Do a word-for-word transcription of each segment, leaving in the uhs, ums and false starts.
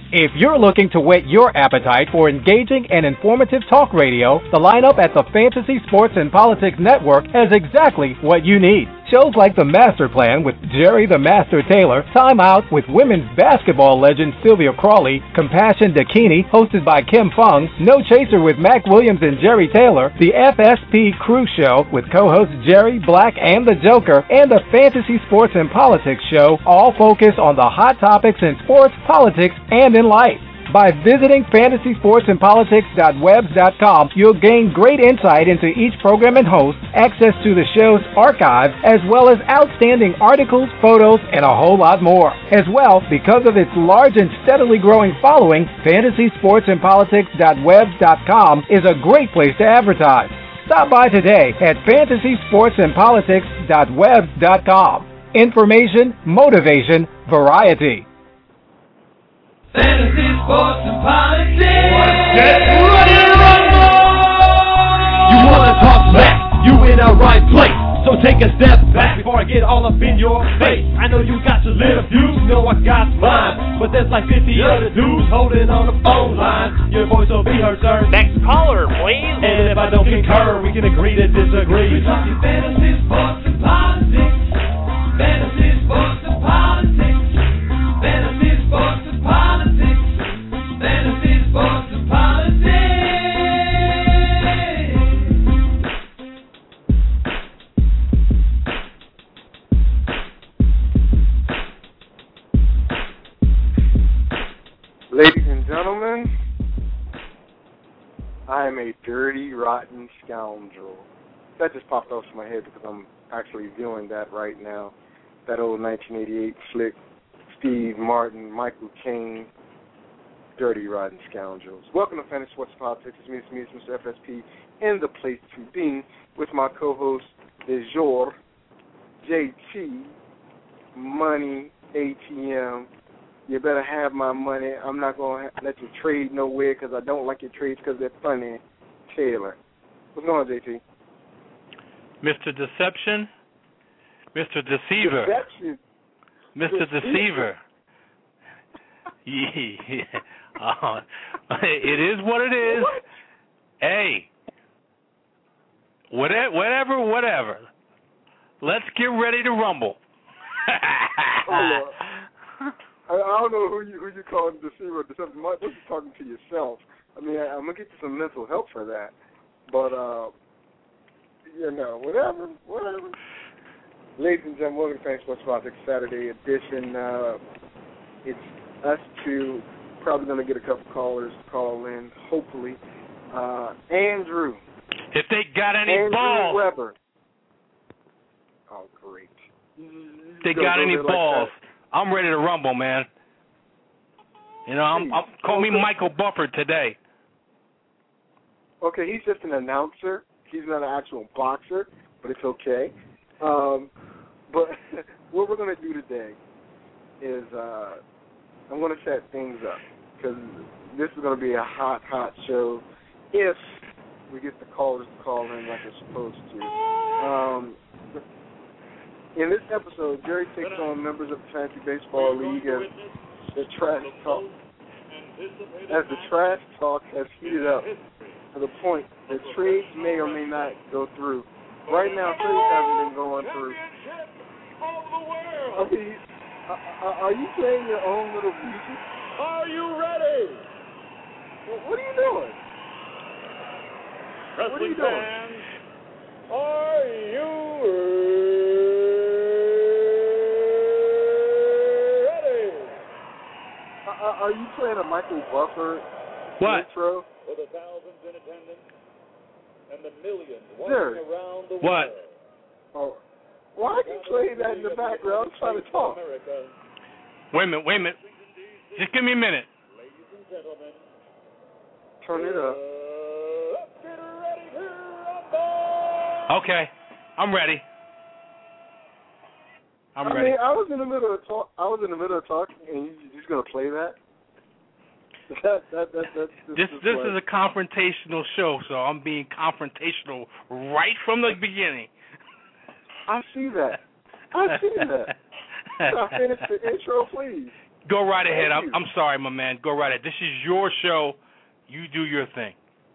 If you're looking to whet your appetite for engaging and informative talk radio, the lineup at the Fantasy Sports and Politics Network has exactly what you need. Shows like The Master Plan with Jerry the Master Taylor, Time Out with women's basketball legend Sylvia Crawley, Compassion Dakini, hosted by Kim Fung, No Chaser with Mac Williams and Jerry Taylor, The F S P Crew Show with co-hosts Jerry, Black, and the Joker, and the Fantasy Sports and Politics Show, all focus on the hot topics in sports, politics, and in life. By visiting fantasy sports and politics dot webs dot com, you'll gain great insight into each program and host, access to the show's archive, as well as outstanding articles, photos, and a whole lot more. As well, because of its large and steadily growing following, fantasy sports and politics dot webs dot com is a great place to advertise. Stop by today at fantasy sports and politics dot webs dot com. Information, motivation, variety. Fantasy, sports, and politics. Get ready to rumble! You wanna talk smack? You in the right place. So take a step back before I get all up in your face. I know you got your little views, you know I got mine. But there's like fifty other dudes holding on the phone line. Your voice will be heard, sir. Next caller, please. And if I don't concur, we can agree to disagree. We're talking fantasy, sports, and politics. Fantasy, sports, and politics. Fantasy, sports, and politics. Fantasy, sports, and politics. Ladies and gentlemen, I am a dirty, rotten scoundrel. That just popped off my head because I'm actually viewing that right now. That old nineteen eighty-eight flick, Steve Martin, Michael Caine, Dirty, Rotten Scoundrels. Welcome to Fantasy Sports Politics. It's me, it's me, it's Mister F S P, in the place to be with my co-host, de jour, J T, Money, A T M. You better have my money. I'm not going to let you trade nowhere because I don't like your trades because they're funny. Taylor. What's going on, J T? Mister Deception, Mister Deceiver, Deception. Mister Deceiver. Yeah. Uh, it is what it is. What? Hey, whatever, whatever, whatever. Let's get ready to rumble. Hold on. I, I don't know who you who you call deceiver or deception. What you talking to yourself? I mean, I, I'm gonna get you some mental help for that. But uh, you know, whatever, whatever. Ladies and gentlemen, welcome to Fantasy Sports Politics Saturday edition. Uh, it's us two. Probably gonna get a couple callers to call in. Hopefully, uh, Andrew. If they got any Andrew balls. Weber. Oh, great. If they got any balls. Like I'm ready to rumble, man. You know, I'm, I'm call me Michael Buffer today. Okay, he's just an announcer. He's not an actual boxer, but it's okay. Um, but what we're going to do today is uh, I'm going to set things up because this is going to be a hot, hot show if we get the callers to call in like they're supposed to. Um, In this episode, Jerry takes on members of the Fantasy Baseball League as the trash talk as the trash talk has heated up to the point that trades may or may not go through. Right now, trades haven't been going through. I mean, are you playing your own little music? Are you ready? What are you doing? Wrestling what are you doing? fans, are you ready? Are you playing a Michael Buffer what? intro? For the thousands in attendance and the millions watching Sure. around the what? world. Oh, why are you playing that in the background? I'm trying to talk. Wait a minute, wait a minute. Just give me a minute. Ladies and gentlemen, Turn it up. uh, let's get ready to rumble! Okay, I'm ready. I'm I ready. mean, I was in the middle of talk. I was in the middle of talking, and you just gonna play that? That that that that. This this is a confrontational show, so I'm being confrontational right from the beginning. I see that. I see that. Can I finish the intro, please? Go right ahead. I'm, I'm sorry, my man. Go right ahead. This is your show. You do your thing.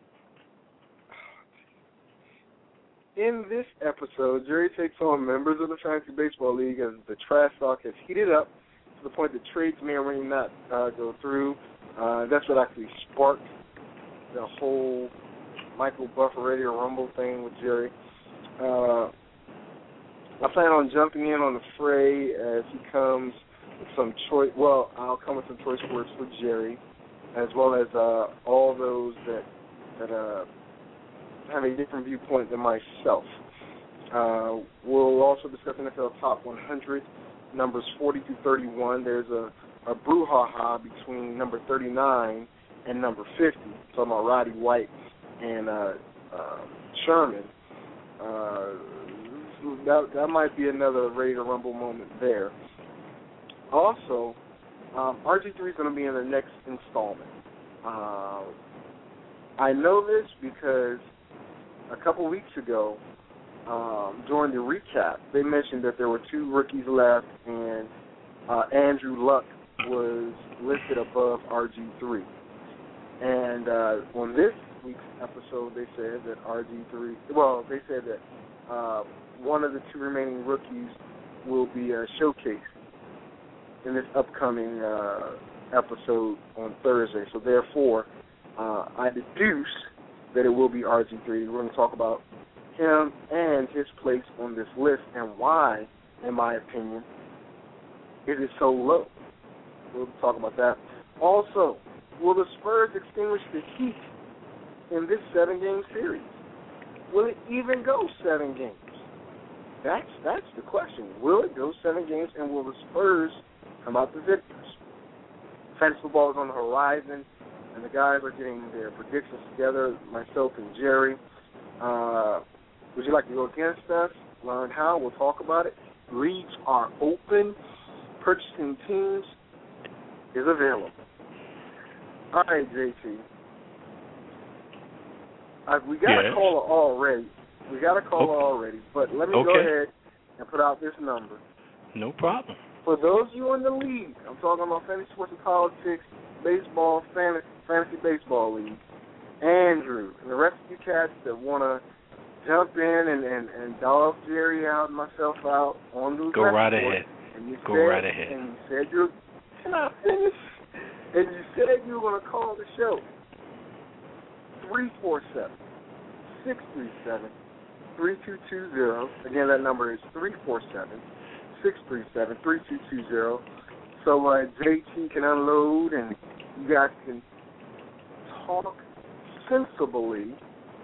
In this episode, Jerry takes on members of the Fantasy Baseball League as the trash talk has heated up to the point that trades may or may not uh, go through. Uh, that's what actually sparked the whole Michael Buffer Radio Rumble thing with Jerry. Uh, I plan on jumping in on the fray as he comes with some choice. Well, I'll come with some choice words for Jerry, as well as uh, all those that that uh, have a different viewpoint than myself. Uh, we'll also discuss N F L Top one hundred, numbers forty through thirty-one. There's a, a brouhaha between number thirty-nine and number fifty. Talking about Roddy White and uh, uh, Sherman. Uh, that, that might be another Ready to Rumble moment there. Also, um, R G three is going to be in the next installment. Uh, I know this because a couple weeks ago, um, during the recap, they mentioned that there were two rookies left, and uh, Andrew Luck was listed above R G three. And uh, on this week's episode, they said that R G three, well, they said that uh, one of the two remaining rookies will be uh, showcased in this upcoming uh, episode on Thursday. So therefore, uh, I deduce that it will be R G three. We're going to talk about him and his place on this list and why, in my opinion, it is so low. We'll talk about that. Also, will the Spurs extinguish the heat in this seven-game series? Will it even go seven games? That's that's the question. Will it go seven games, and will the Spurs come out the victors? Fantasy football is on the horizon, and the guys are getting their predictions together, myself and Jerry. Uh, would you like to go against us? Learn how. We'll talk about it. Leagues are open. Purchasing teams is available. All right, J T. Uh, we got yes. a caller already. We got a caller okay. already, but let me okay. go ahead and put out this number. No problem. For those of you in the league, I'm talking about Fantasy Sports and Politics, Baseball, Fantasy, Fantasy Baseball League, Andrew, and the rest of you cats that want to jump in and, and, and dog Jerry out and myself out on those Go right board, ahead. And you Go said, right ahead. And you said you can I finish? And you said you were going to call the show. three four seven, six three seven, three two two zero. Again, that number is three four seven, six three seven, three two two zero. So uh, J T can unload and you guys can talk sensibly.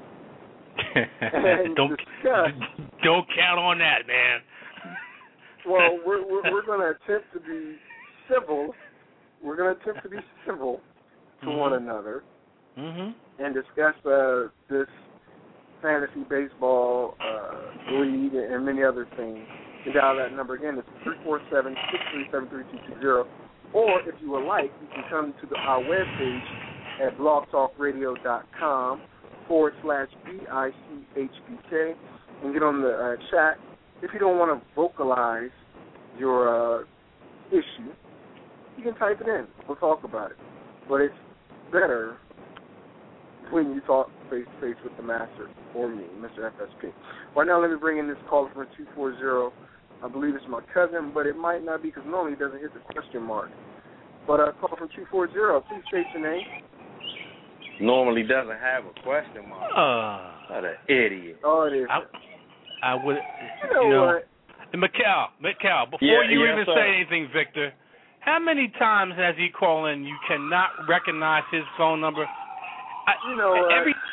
and don't discuss. Don't count on that, man. Well, we're we're, we're going to attempt to be civil. We're going to attempt to be civil to mm-hmm. one another mm-hmm. and discuss uh, this fantasy baseball uh, league and many other things. You dial that number again. It's three four seven, six three seven, three two two zero. Or if you would like, you can come to the, our webpage at blogtalkradio.com forward slash B-I-C-H-B-K and get on the uh, chat. If you don't want to vocalize your uh, issue, you can type it in. We'll talk about it. But it's better when you talk face-to-face with the master or me, Mister F S P. Right now, let me bring in this caller from two four zero. I believe it's my cousin, but it might not be because normally it doesn't hit the question mark. But a uh, call from two four zero. Please state your name. Normally doesn't have a question mark. Uh, what an idiot. Oh, it is. I, I would, you know, you know what? Mikal, Mikal, before yeah, you yes, even sir. say anything, Victor, how many times has he called in you cannot recognize his phone number? I, you know what? Every...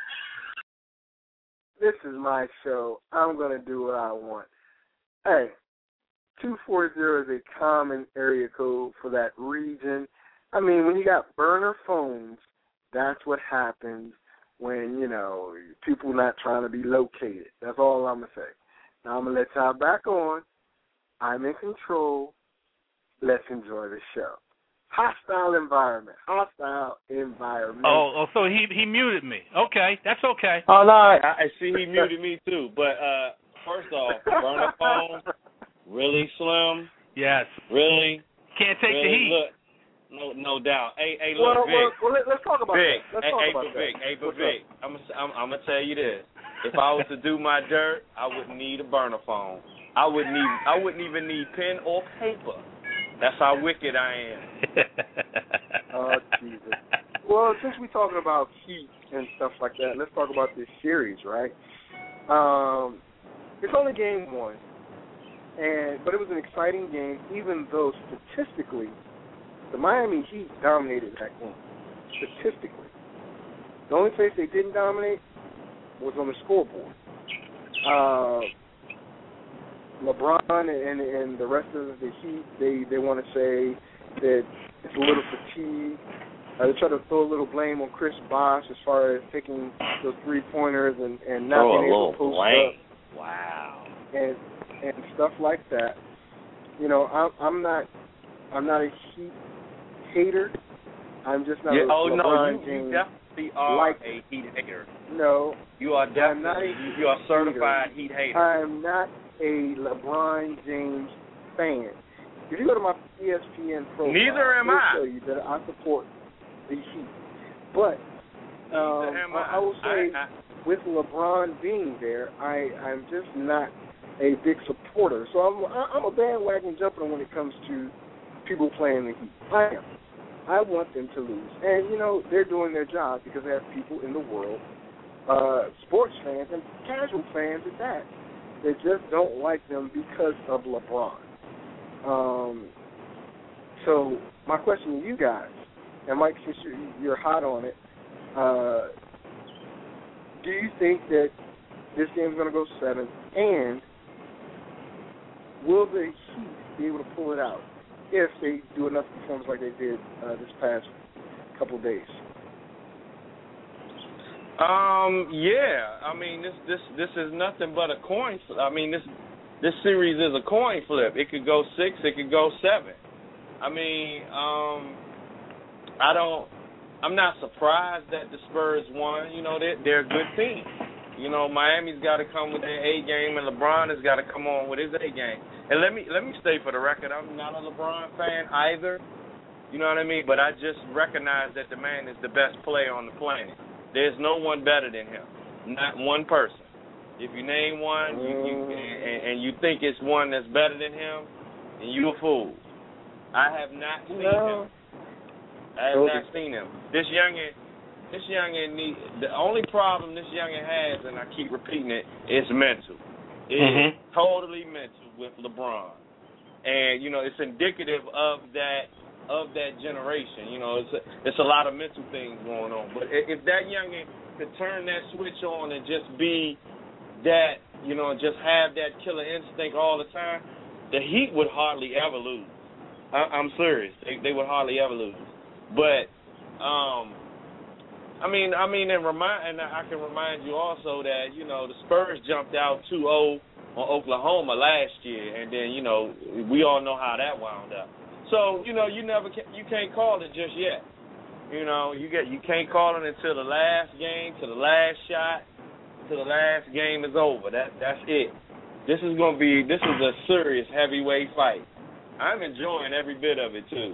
This is my show. I'm going to do what I want. Hey, two four zero is a common area code for that region. I mean, when you got burner phones, that's what happens when, you know, people not trying to be located. That's all I'm going to say. Now I'm going to let y'all back on. I'm in control. Let's enjoy the show. Hostile environment. Hostile environment. Oh, oh, so he he muted me. Okay, that's okay. Oh, no, I, I see he muted me too. But uh, first off, burner phone, really, Slim? Yes. Really? Can't take Well, the heat. Look, no, no doubt. Hey, hey, Well, look, well, Vic. well, let, let's talk about Vic, that. Let's hey, talk hey, about but that. Vic, hey, but What's Vic, I'm gonna, I'm, I'm gonna tell you this. If I was to do my dirt, I wouldn't need a burner phone. I wouldn't need, I wouldn't even need pen or paper. That's how wicked I am. Oh, Jesus. Well, since we're talking about heat and stuff like that, let's talk about this series, right? Um, it's only game one, and but it was an exciting game, even though statistically, the Miami Heat dominated that game. Statistically. The only place they didn't dominate was on the scoreboard. Uh, LeBron and, and the rest of the Heat, they, they want to say that it's a little fatigue. Uh, they try to throw a little blame on Chris Bosh as far as taking those three-pointers and, and not Oh, being able to post blame. up. Wow. And and stuff like that. You know, I'm, I'm not I'm not a Heat hater. I'm just not Yeah, a oh, LeBron no, you, James. you definitely are like, a Heat hater. No, You are I'm not definitely, a you are a certified hater. Heat hater. I'm not a LeBron James fan. If you go to my E S P N profile, Neither am it'll I. show you that I support the Heat. But um, Neither am I, I. I will say, I, I, with LeBron being there, I, I'm just not a big supporter. So I'm, I'm a bandwagon jumper when it comes to people playing the Heat. I am. I want them to lose. And, you know, they're doing their job because they have people in the world, uh, sports fans and casual fans at that, that just don't like them because of LeBron. Um, so my question to you guys, and Mike, since you're, you're hot on it, uh, do you think that this game's going to go seven? And will the Heat be able to pull it out if they do enough performance like they did uh, this past couple of days? Um, yeah. I mean, this this this is nothing but a coin flip. I mean, this this series is a coin flip. It could go six. It could go seven. I mean, um, I don't. I'm not surprised that the Spurs won. You know, they're, they're a good team. You know, Miami's got to come with their A game, and LeBron has got to come on with his A game. And let me let me state for the record, I'm not a LeBron fan either. You know what I mean? But I just recognize that the man is the best player on the planet. There's no one better than him. Not one person. If you name one, you, you and, and you think it's one that's better than him, then you a fool. I have not seen No. him. I have not seen him. This youngin, this youngin, need, the only problem this youngin has, and I keep repeating it, is mental. It's Mhm. totally mental with LeBron, and you know it's indicative of that of that generation. You know, it's a, it's a lot of mental things going on. But if that youngin could turn that switch on and just be that, you know, just have that killer instinct all the time, the Heat would hardly ever lose. I, I'm serious. They, they would hardly ever lose. But, um, I mean, I mean, and remind, and I can remind you also that, you know, the Spurs jumped out two oh on Oklahoma last year, and then, you know, we all know how that wound up. So, you know, you never can, you can't call it just yet. You know, you get you can't call it until the last game, to the last shot, till the last game is over. That that's it. This is gonna be this is a serious heavyweight fight. I'm enjoying every bit of it too.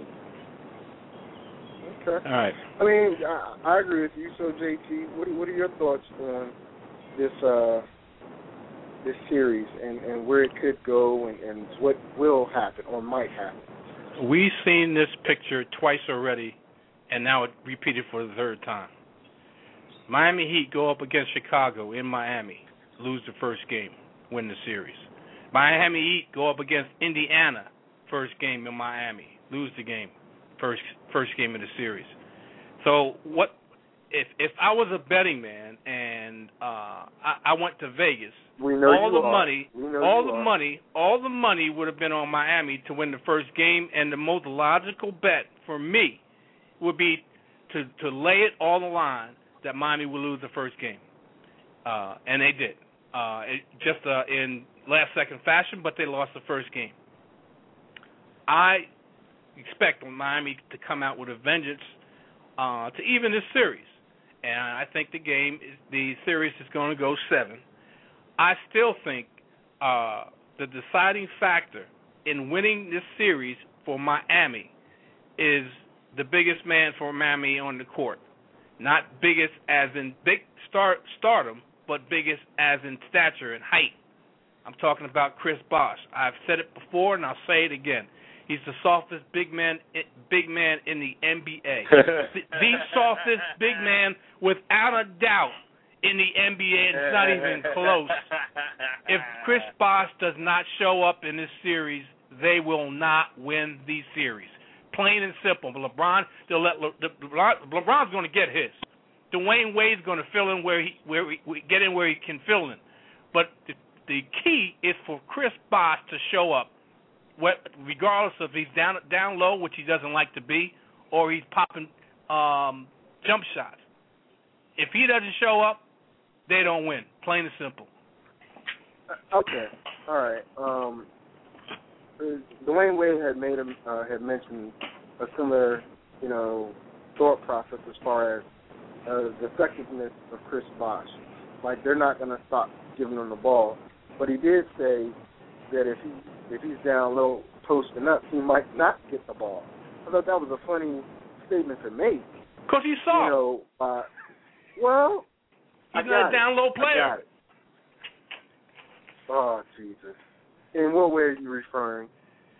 Okay. All right. I mean, I, I agree with you. So, J T, what are, what are your thoughts on this uh, this series and, and where it could go and, and what will happen or might happen? We've seen this picture twice already, and now it repeated for the third time. Miami Heat go up against Chicago in Miami, lose the first game, win the series. Miami Heat go up against Indiana, first game in Miami, lose the game, first first game of the series. So what if if I was a betting man and uh, I, I went to Vegas, We know all you the are. money, We know all you the are. money, all the money would have been on Miami to win the first game, and the most logical bet for me would be to to lay it on the line that Miami would lose the first game, uh, and they did, uh, it, just uh, in last second fashion, but they lost the first game. I expect Miami to come out with a vengeance uh, to even this series, and I think the game, is, the series is going to go seven. I still think uh, the deciding factor in winning this series for Miami is the biggest man for Miami on the court. Not biggest as in big star stardom, but biggest as in stature and height. I'm talking about Chris Bosh. I've said it before and I'll say it again. He's the softest big man big man in the N B A. the, the softest big man without a doubt in the N B A, and it's not even close. If Chris Bosh does not show up in this series, they will not win the series. Plain and simple. But LeBron, they'll let Le, LeBron, LeBron's going to get his. Dwayne Wade's going to fill in where he where he, get in where he can fill in. But the, the key is for Chris Bosh to show up, what, regardless if he's down down low, which he doesn't like to be, or he's popping um, jump shots. If he doesn't show up, they don't win. Plain and simple. Okay. All right. Um, Dwayne Wade had made him uh, had mentioned a similar, you know, thought process as far as uh, the effectiveness of Chris Bosh. Like, they're not going to stop giving him the ball, but he did say that if he if he's down low posting up, he might not get the ball. I thought that was a funny statement to make. Because he saw. You know, uh, well, he's I not got a down it. low player. I got it. Oh, Jesus. In what way are you referring?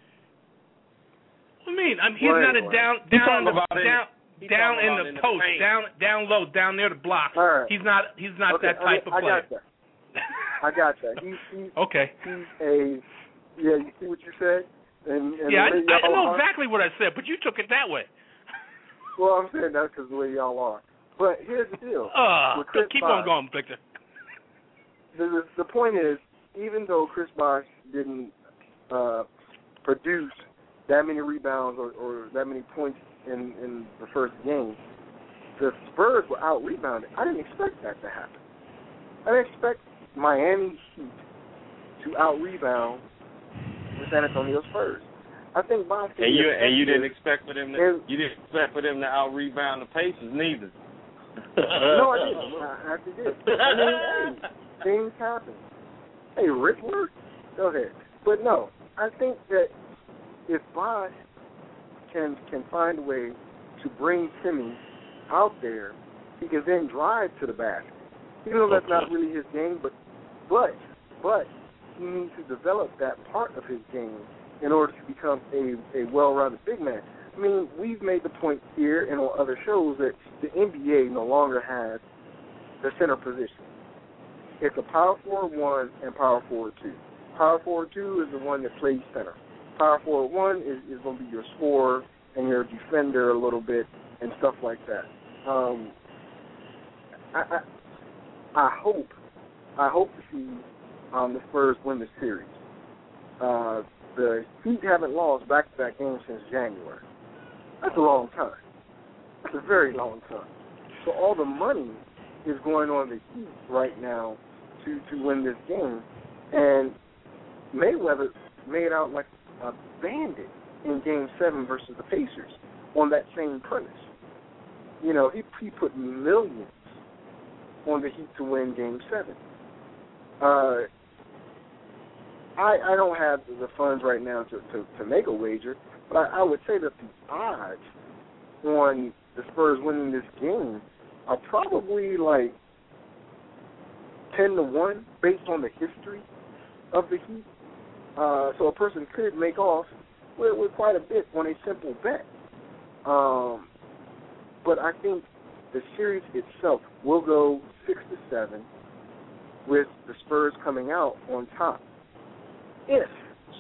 What do you mean? I mean he's well, not anyway. a down down the, down He down in about the in the post, paint. down down low, down near the block. All right. He's not he's not Okay, that type I, of I player. got that. I got that. He's, he's, Okay. he's a, yeah, you see what you said? And, and Yeah, the way I, I y'all know are- exactly what I said, but you took it that way. Well, I'm saying that because the way y'all are. But here's the deal. Uh, With Chris keep Bosh, on going, Victor. The, the, the point is, even though Chris Bosh didn't uh, produce that many rebounds or, or that many points in, in the first game, the Spurs were out-rebounded. I didn't expect that to happen. I didn't expect Miami Heat to out-rebound the San Antonio Spurs. I think Bosh And you and you didn't expect for them to and, you didn't expect for them to out rebound the Pacers neither. No, I didn't. I actually did. I mean, hey, things happen. Hey, Rick Word, go ahead. But no, I think that if Bosh can can find a way to bring Timmy out there, he can then drive to the basket. Even though that's not really his game, but but but he needs to develop that part of his game in order to become a, a well-rounded big man. I mean, we've made the point here and on other shows that the N B A no longer has the center position. It's a power forward one and power forward two. Power forward two is the one that plays center. Power forward one is, is going to be your scorer and your defender a little bit and stuff like that. Um, I, I I hope I hope to see um, the Spurs win the series. Uh, the Heat haven't lost back-to-back games since January. That's a long time. That's a very long time. So all the money is going on the Heat right now to, to win this game. And Mayweather made out like a bandit in Game seven versus the Pacers on that same premise. You know, he, he put millions on the Heat to win Game seven. Uh, I, I don't have the funds right now to, to, to make a wager, but I, I would say that the odds on the Spurs winning this game are probably like ten to one based on the history of the Heat. Uh, so a person could make off with, with quite a bit on a simple bet. Um, but I think the series itself will go six to seven with the Spurs coming out on top. If,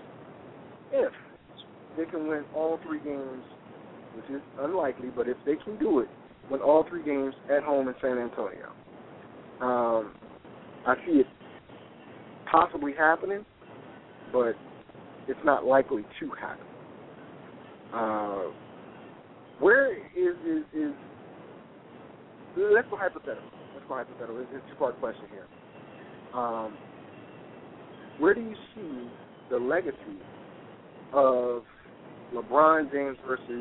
if they can win all three games, which is unlikely, but if they can do it, win all three games at home in San Antonio, um, I see it possibly happening, but it's not likely to happen. Uh, where is, is, is, let's go hypothetical. Let's go hypothetical. It's a two-part question here. Um, where do you see the legacy of LeBron James versus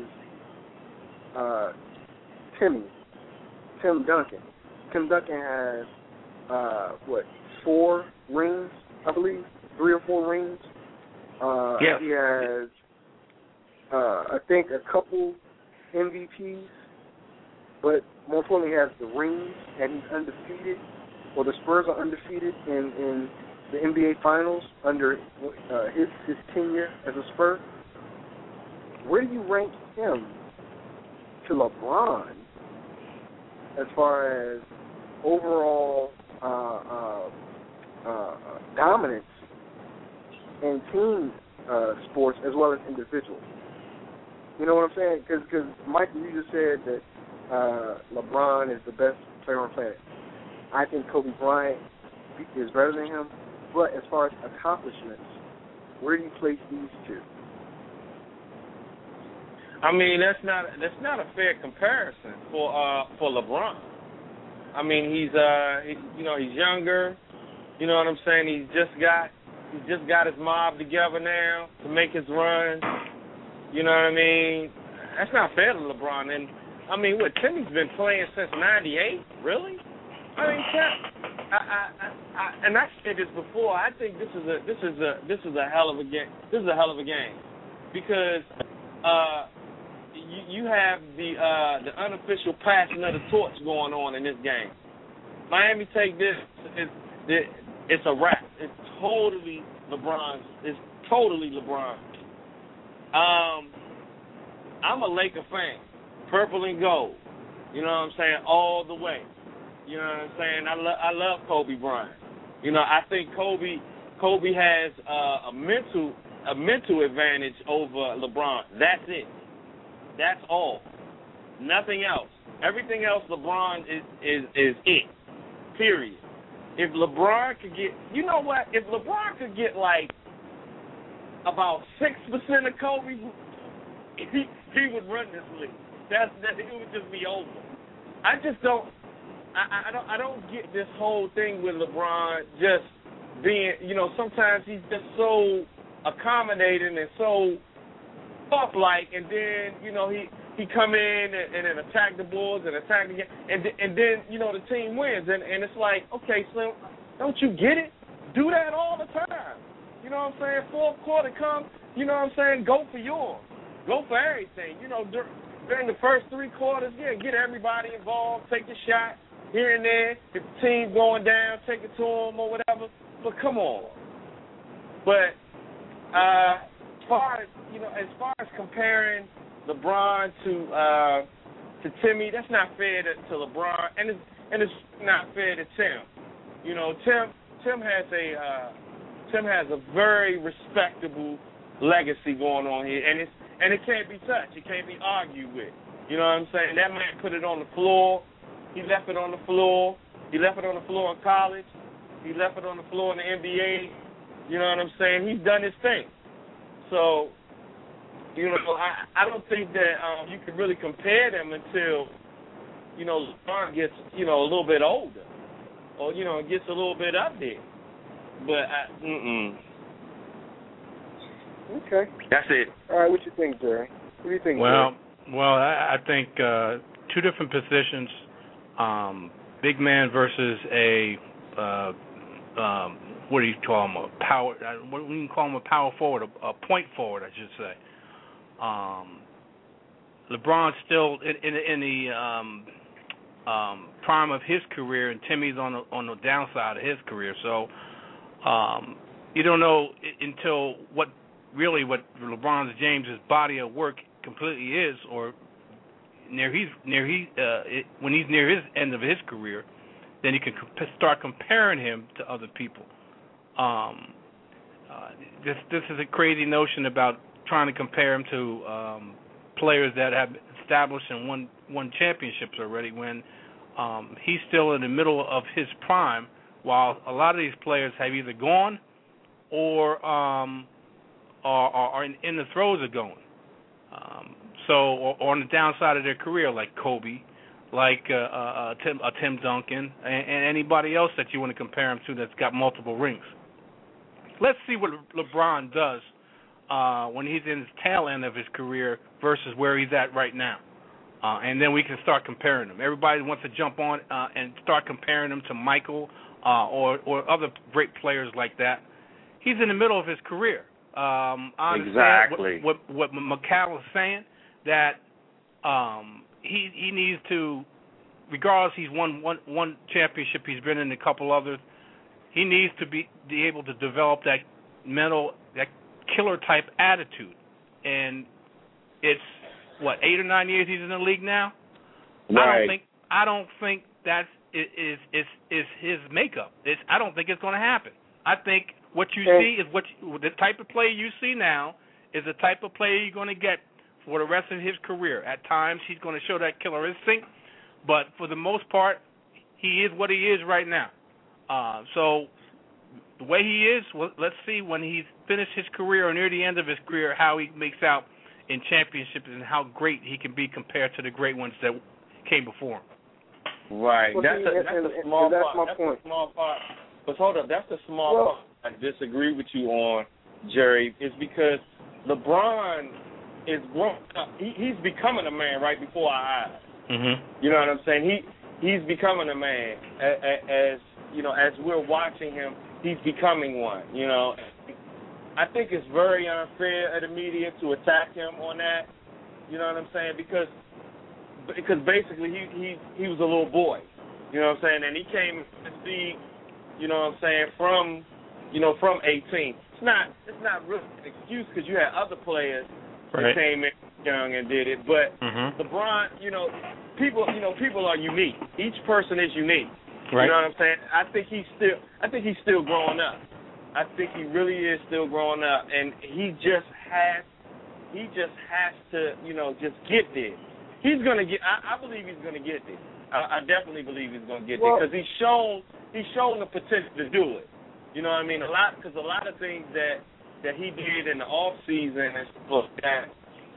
uh, Timmy, Tim Duncan? Tim Duncan has, uh, what, four rings, I believe? Three or four rings? Uh, yes. He has uh, I think, a couple M V Ps, but more importantly, he has the rings, and he's undefeated, or the Spurs are undefeated in, in the N B A Finals under uh, his, his tenure as a Spur. Where do you rank him to LeBron as far as overall uh, uh, uh, dominance in team uh, sports as well as individual? You know what I'm saying? Because, Michael, you just said that uh, LeBron is the best player on the planet. I think Kobe Bryant is better than him. But as far as accomplishments, where do you place these two? I mean, that's not that's not a fair comparison for uh, for LeBron. I mean, he's uh, he, you know, he's younger. You know what I'm saying? He's just got he's just got his mob together now to make his run. You know what I mean? That's not fair to LeBron. And I mean, what, Timmy's been playing since ninety-eight? Really? I mean, Tim, I, I, I, and I said this before. I think this is a this is a this is a hell of a game. This is a hell of a game because uh, you, you have the uh, the unofficial passing of the torch going on in this game. Miami take this. It's, it, it's a wrap. It's totally LeBron's. It's totally LeBron. Um, I'm a Laker fan, purple and gold. You know what I'm saying? All the way. You know what I'm saying? I love I love Kobe Bryant. You know, I think Kobe Kobe has uh, a mental a mental advantage over LeBron. That's it. That's all. Nothing else. Everything else, LeBron is is is it. Period. If LeBron could get, you know what? If LeBron could get like about six percent of Kobe, he he would run this league. That's that. It would just be over. I just don't. I, I don't I don't get this whole thing with LeBron just being, you know, sometimes he's just so accommodating and so tough-like, and then, you know, he, he come in and, and then attack the Bulls and attack the game, and, and then, you know, the team wins. And, and it's like, okay, Slim, don't you get it? Do that all the time. You know what I'm saying? Fourth quarter come, you know what I'm saying? Go for yours. Go for everything. You know, dur- during the first three quarters, yeah, get everybody involved, take the shot. Here and there, if the team's going down, take it to them or whatever. But come on. But uh, as far as you know, as far as comparing LeBron to uh, to Timmy, that's not fair to, to LeBron, and it's and it's not fair to Tim. You know, Tim Tim has a uh, Tim has a very respectable legacy going on here, and it's and it can't be touched. It can't be argued with. You know what I'm saying? That man put it on the floor. He left it on the floor. He left it on the floor in college. He left it on the floor in the N B A. You know what I'm saying? He's done his thing. So, you know, I, I don't think that um, you can really compare them until, you know, LeBron gets, you know, a little bit older. Or, you know, gets a little bit up there. But, I, mm-mm. Okay. That's it. All right, what you think, Jerry? What do you think, Well, Jerry? well, I, I think uh, two different positions. Um, big man versus a uh, um, what do you call him? A power? What do you call him? A power forward, a, a point forward, I should say. Um, LeBron's still in, in, in the um, um, prime of his career, and Timmy's on the, on the downside of his career. So um, you don't know until what really what LeBron James's body of work completely is, or near he's near he uh, it, when he's near his end of his career, then you can comp- start comparing him to other people. Um, uh, this this is a crazy notion about trying to compare him to um, players that have established and won won championships already, when um, he's still in the middle of his prime, while a lot of these players have either gone or um, are, are in, in the throes of going. Um, So, or, or on the downside of their career, like Kobe, like uh, uh, Tim, uh, Tim Duncan, and, and anybody else that you want to compare him to that's got multiple rings. Let's see what LeBron does uh, when he's in his tail end of his career versus where he's at right now, uh, and then we can start comparing them. Everybody wants to jump on uh, and start comparing them to Michael uh, or or other great players like that. He's in the middle of his career. Um, I understand Exactly. what, what what McCall is saying, that um, he he needs to, regardless he's won one one championship, he's been in a couple others. He needs to be, be able to develop that mental, that killer type attitude. And it's what, eight or nine years he's in the league now. Right. I don't think I don't think that's is is is his makeup. It's, I don't think it's going to happen. I think what you Okay. see is what you, the type of player you see now is the type of player you're going to get for the rest of his career. At times he's going to show that killer instinct, but for the most part, he is what he is right now. Uh, so the way he is, well, let's see when he's finished his career or near the end of his career how he makes out in championships and how great he can be compared to the great ones that came before him. Right. Well, that's see, a, and- that's and- a small and that's part. my that's point. a small part. But hold up, that's the small Well- part I disagree with you on, Jerry, is because LeBron is grown up. He, he's becoming a man right before our eyes. Mm-hmm. You know what I'm saying? He he's becoming a man as, as you know, as we're watching him. He's becoming one. You know, I think it's very unfair of the media to attack him on that. You know what I'm saying? Because because basically he he he was a little boy. You know what I'm saying? And he came to see, you know what I'm saying, from you know from eighteen. It's not it's not really an excuse because you had other players Right. that came in young and did it, but Mm-hmm. LeBron, you know, people, you know, people are unique. Each person is unique. Right. You know what I'm saying? I think he's still, I think he's still growing up. I think he really is still growing up, and he just has, he just has to, you know, just get there. He's gonna get. I, I believe he's gonna get there. I, I definitely believe he's gonna get there Well- because he's shown, he's shown the potential to do it. You know what I mean? A lot, because a lot of things that that he did in the off season and stuff like that,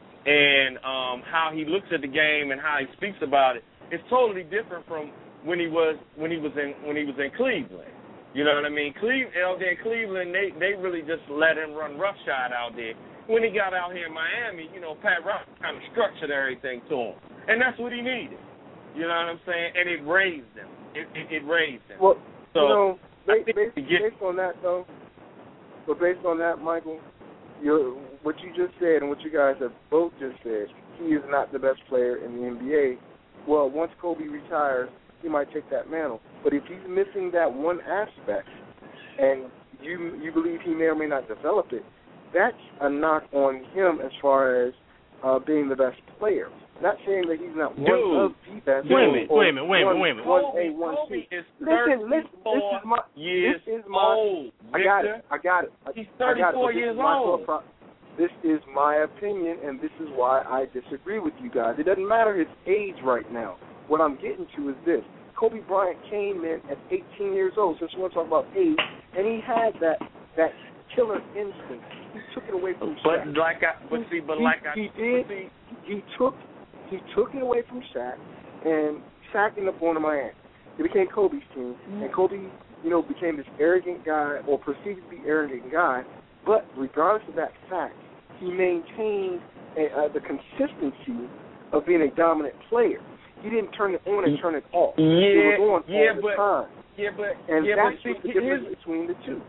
and um, how he looks at the game and how he speaks about it, it's totally different from when he was when he was in when he was in Cleveland. You know what I mean? Cleveland, out there in Cleveland, they they really just let him run roughshod out there. When he got out here in Miami, you know, Pat Riley kind of structured everything to him, and that's what he needed. You know what I'm saying? And it raised him. It it, it raised him. Well, So, you know, I based, think based, to get- based on that, though, but based on that, Michael, you what you just said and what you guys have both just said, he is not the best player in the N B A. Well, once Kobe retires, he might take that mantle. But if he's missing that one aspect, and you you believe he may or may not develop it, that's a knock on him as far as uh, being the best player. Not saying that he's not one Dude. of the best. Wait a minute, or wait a minute, wait a minute, one- wait a minute. one Kobe, A, one Kobe C. is Listen, listen, this thirty-four is my, years this is my, old. I got Victor. it, I got it. I, He's I got it. thirty-four But this years is my old. thought pro- This is my opinion, and this is why I disagree with you guys. It doesn't matter his age right now. What I'm getting to is this. Kobe Bryant came in at eighteen years old, since we want to talk about age, and he had that that killer instinct. He took it away from But Shaq. like I, but see, but he, like I, he but did. see, He took he took it away from Shaq, and Shaq ended up going to Miami. It became Kobe's team, and Kobe, you know, became this arrogant guy, or perceived to be arrogant guy. But regardless of that fact, he maintained a, uh, the consistency of being a dominant player. He didn't turn it on and turn it off. Yeah, it was on yeah, all the but time. yeah, but And yeah, that's but see, what's the here's, difference between the two.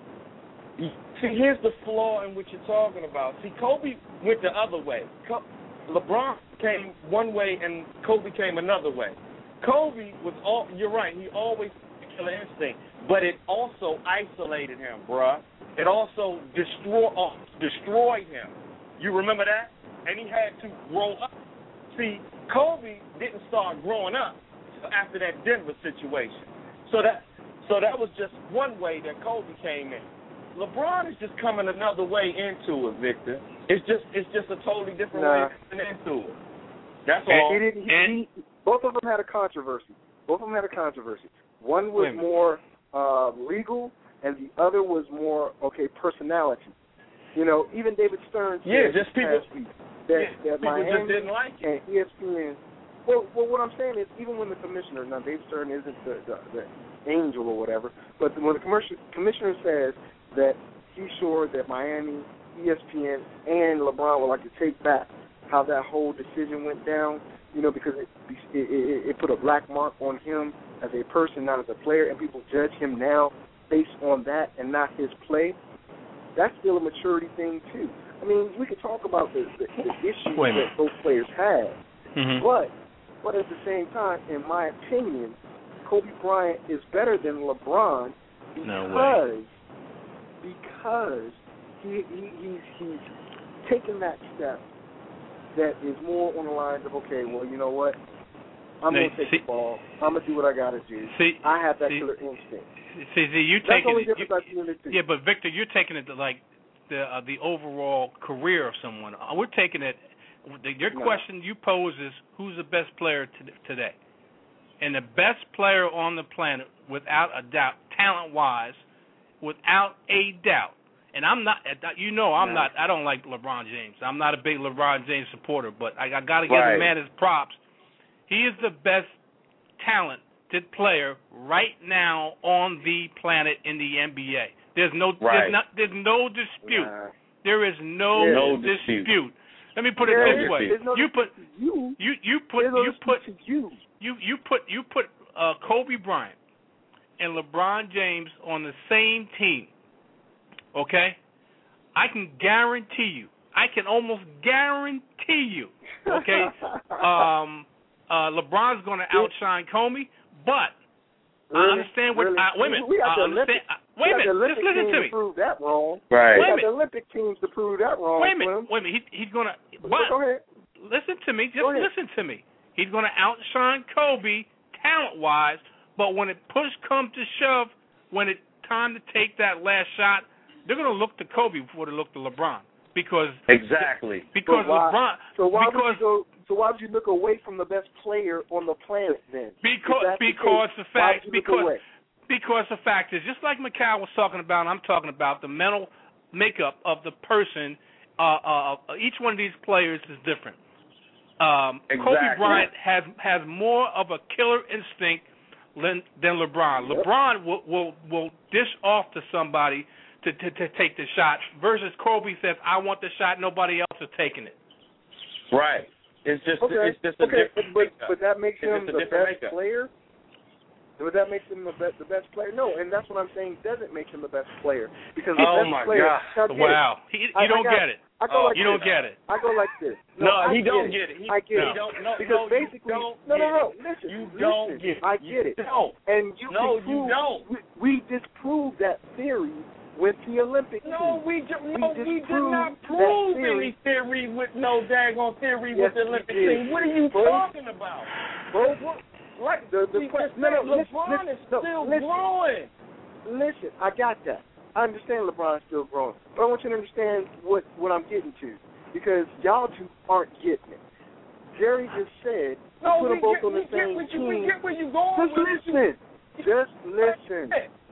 see, here's the flaw in what you're talking about. See, Kobe went the other way. Co- LeBron came one way and Kobe came another way. Kobe was all. You're right. He always had a killer instinct, but it also isolated him, bruh. It also destroy, uh, destroyed him. You remember that? And he had to grow up. See, Kobe didn't start growing up after that Denver situation. So that so that was just one way that Kobe came in. LeBron is just coming another way into it, Victor. It's just it's just a totally different Nah. way of coming into it. That's And- all. He didn't, he, And- he, both of them had a controversy. Both of them had a controversy. One Wait was a minute. more uh, legal, and the other was more, okay, personality. You know, even David Stern said Yeah, just this people- past week that, yeah, that people Miami just didn't like it. and E S P N. Well, well, what I'm saying is, even when the commissioner, now David Stern isn't the, the, the angel or whatever, but when the commercial, commissioner says that he's sure that Miami, E S P N, and LeBron would like to take back how that whole decision went down, you know, because it, it, it, it put a black mark on him as a person, not as a player, and people judge him now based on that and not his play. That's still a maturity thing too. I mean, we could talk about the, the, the issues Wait a that minute. both players have, Mm-hmm. but but at the same time, in my opinion, Kobe Bryant is better than LeBron because No way. because he, he he's he's taken that step that is more on the lines of, okay, well, you know what, I'm Now, gonna take see- the ball, I'm gonna do what I gotta do. See, I have that see, killer instinct. See, see, you That's the taking only it. difference You, I see in the two. yeah, but Victor, you're taking it to like the uh, the overall career of someone. Uh, We're taking it. The, your No. question you pose is who's the best player to, today, and the best player on the planet, without a doubt, talent-wise, without a doubt. And I'm not. You know, I'm No. not. I don't like LeBron James. I'm not a big LeBron James supporter, but I, I got to give Right. the man his props. He is the best talented player right now on the planet in the N B A. There's no, Right. there's not, there's no dispute. Nah. There is no, Yeah. No dispute. dispute. Let me put it There this is- way: there's no you put, dispute to you. you you put, There's no you dispute put, to you. you you put, you put uh, Kobe Bryant and LeBron James on the same team. Okay, I can guarantee you. I can almost guarantee you. Okay, um, uh, LeBron's going to outshine Kobe, but Really? I understand what. Really? Uh, wait a minute. We got the I understand. Olympic, uh, we wait a got the minute. Olympic Just listen team to me. prove that wrong. Right. We Wait a got minute. the Olympic teams to prove that wrong. Wait a minute. Slim. Wait a minute. He, he's going to. But But go ahead. listen to me. Just Go ahead. listen to me. He's going to outshine Kobe talent-wise, but when it push comes to shove, when it's time to take that last shot, they're going to look to Kobe before they look to LeBron because Exactly. because So why- LeBron So why because would you go? So why would you look away from the best player on the planet then? because If that's the because case, the why fact would you look because away? because the fact is just like Mikal was talking about, and I'm talking about the mental makeup of the person. Uh, uh, each one of these players is different. Um, Kobe Exactly. Bryant has has more of a killer instinct than, than LeBron. Yep. LeBron will, will will dish off to somebody to, to to take the shot versus Kobe says, "I want the shot, nobody else is taking it." Right. It's just Okay, it's just a okay, different but, makeup. but that makes It's him just a the different best makeup. player. But that makes him the best, the best player. No, and that's what I'm saying. Doesn't make him the best player because the Oh best my player. God. Now, get it. Wow, he, you I- I don't got- get it. I go Oh, like You this. don't get it. I go like this. No, I he get don't it. get it. He, I get he it. don't. No, Because no, basically, you don't no, no, get no. it. Listen, You listen. don't get it. I You get it. don't. And you No, can you prove, don't. We, we disproved that theory with the Olympic No, team. we ju- We no, we did disproved not that prove theory. any theory with no daggone theory Yes, with the we Olympic did. team. What are you Bro. talking about? Bro, Like The- the we que- just no, no, said, listen, LeBron listen, is no, still listen. growing. listen, I got that. I understand LeBron's still growing. But I want you to understand what, what I'm getting to. Because y'all two aren't getting it. Jerry just said, No, put we them both get, on the we get same what you, team. we get where you going. Just with it. listen. Just listen.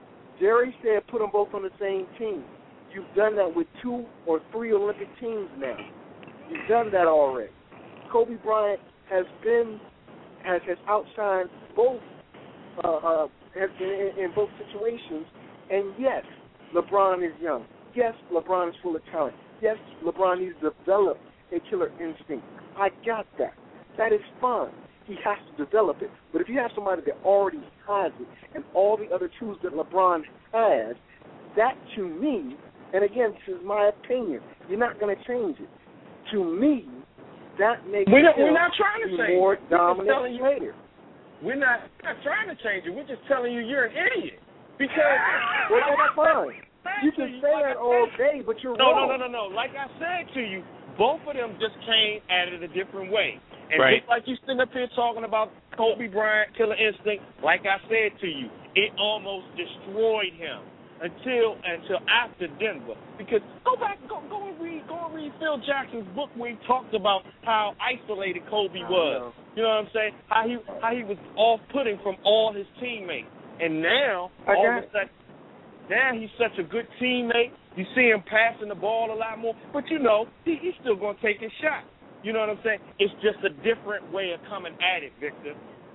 Jerry said put them both on the same team. You've done that with two or three Olympic teams now. You've done that already. Kobe Bryant has been, has, has outshined both, uh, uh, has been in, in both situations. And yes, LeBron is young. Yes, LeBron is full of talent. Yes, LeBron needs to develop a killer instinct. I got that. That is fine. He has to develop it. But if you have somebody that already has it and all the other tools that LeBron has, that to me, and again, this is my opinion, you're not going to change it. To me, that makes We're not- him we're not trying to the change more it. We're just telling dominant you- player. We're not, we're not trying to change it. We're just telling you you're an idiot. Because Well, that's fine. You can say that all day, but you're No, wrong. no, no, no, no. Like I said to you, both of them just came at it a different way. And Right. just like you sitting up here talking about Kobe Bryant, killer instinct, like I said to you, it almost destroyed him until until after Denver. Because go back, go go and read, go and read Phil Jackson's book where he talked about how isolated Kobe I was. know. You know what I'm saying? How he how he was off-putting from all his teammates. And now, I all got of a sudden, now he's such a good teammate. You see him passing the ball a lot more. But, you know, he, he's still going to take his shot. You know what I'm saying? It's just a different way of coming at it, Victor.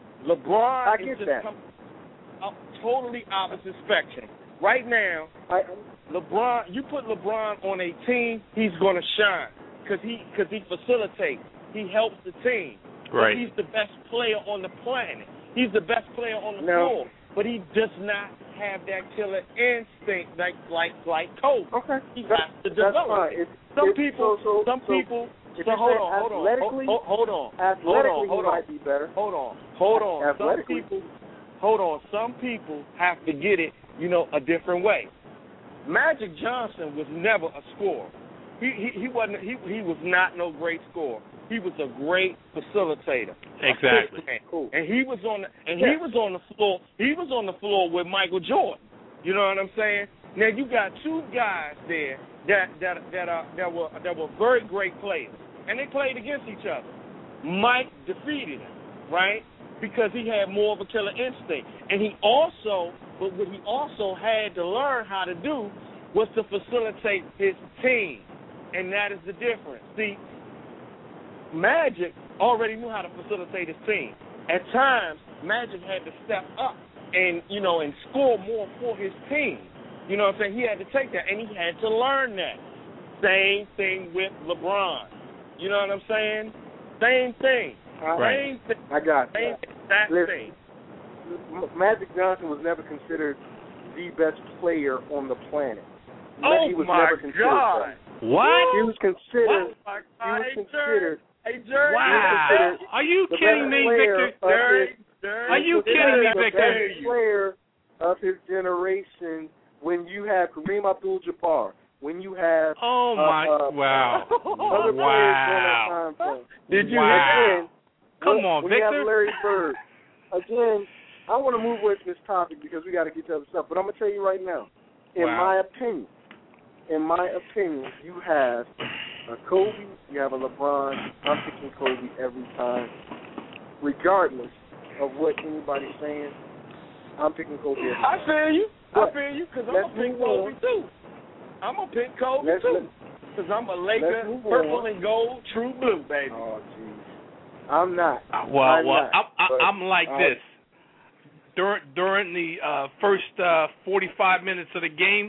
LeBron I is get just that. com- a totally opposite spectrum. Right now, I, LeBron, you put LeBron on a team, he's going to shine because he, cause he facilitates. He helps the team. Right. But he's the best player on the planet. He's the best player on the No. floor. But he does not have that killer instinct like like like Kobe. Okay, he that, has to that's develop fine. it. It's, Some it's, people, so, so, some so, people. If So you're hold saying on, hold on, athletically, hold, hold on, athletically hold on, hold he on. might be better. Hold on, hold on. Some Athletically. people, hold on. Some people have to get it, you know, a different way. Magic Johnson was never a scorer. He he, he wasn't. He he was not no great scorer. He was a great facilitator. Exactly. Cool. And he was on the, and Yeah. he was on the floor. He was on the floor with Michael Jordan. You know what I'm saying? Now you got two guys there that that that are that were that were very great players, and they played against each other. Mike defeated him, right? Because he had more of a killer instinct, and he also, but what he also had to learn how to do was to facilitate his team, and that is the difference. See, Magic already knew how to facilitate his team. At times, Magic had to step up and, you know, and score more for his team. You know what I'm saying? He had to take that, and he had to learn that. Same thing with LeBron. You know what I'm saying? Same thing. Right. Same thing. I got Same that. exact Listen, thing. M- Magic Johnson was never considered the best player on the planet. Oh, he was my never considered God. that. What? He was considered. Oh, my He God. was Hey, considered. Hey, Jerry. Wow. Are you the kidding best me, player Victor? of Jerry. his- Jerry. Are you was kidding me, the Victor? best player of his generation when you have Kareem Abdul-Jabbar, when you have Oh uh, my! uh, wow! other players during that Wow! time frame. Did you Wow. hear Again, Come when, on, when you Victor. have Larry Bird. Again, I want to move away from this topic because we got to get to other stuff. But I'm gonna tell you right now, in Wow. my opinion, in my opinion, you have a Kobe, you have a LeBron. I'm picking Kobe every time, regardless of what anybody's saying. I'm picking Kobe every I time. feel you. I But feel you because I'm let's going to pick move Kobe, on. too. I'm going to pick Kobe, Let's- too. Because I'm a let's Laker, move purple on. and gold, true blue, baby. Oh, jeez. I'm not. Uh, Well, I'm well, not, I'm, but, I'm like uh, this. During during the uh, first uh, forty-five minutes of the game,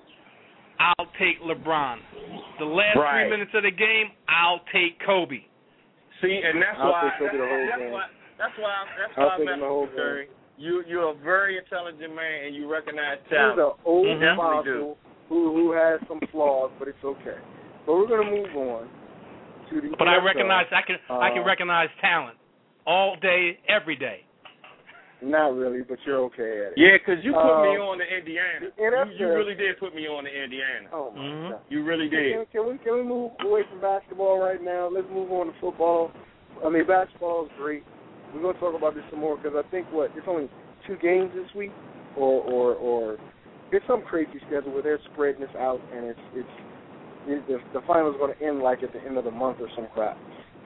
I'll take LeBron. The last Right. three minutes of the game, I'll take Kobe. See, and that's I'll why take Kobe the whole that's game. why that's why that's I'll why I take met him the whole you, Curry. You you're a very intelligent man and you recognize He's talent. an old Mhm. Definitely fossil who who has some flaws, but it's okay. But we're gonna move on to the. But I N F L. recognize I can I can Uh, recognize talent all day, every day. Not really, but you're okay at it. Yeah, because you put me Um, on to Indiana. the N F L You, you really did put me on to Indiana. Oh my Mhm. God. You really Can, did. can we can we move away from basketball right now? Let's move on to football. I mean, basketball is great. We're gonna talk about this some more because I think what it's only two games this week, or or or it's some crazy schedule where they're spreading this out, and it's it's it, the, the final is going to end like at the end of the month or some crap.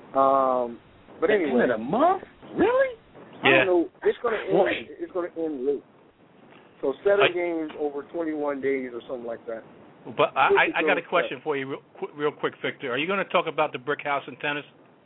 Um, but anyway, End of the month? Really? I Yeah. don't know. It's going to end. Boy. It's going to end late. So seven I- games over twenty-one days or something like that. But I, What's I, the I got a goal question for you, real, qu- real quick, Victor. Are you going to talk about the brick house in tennis?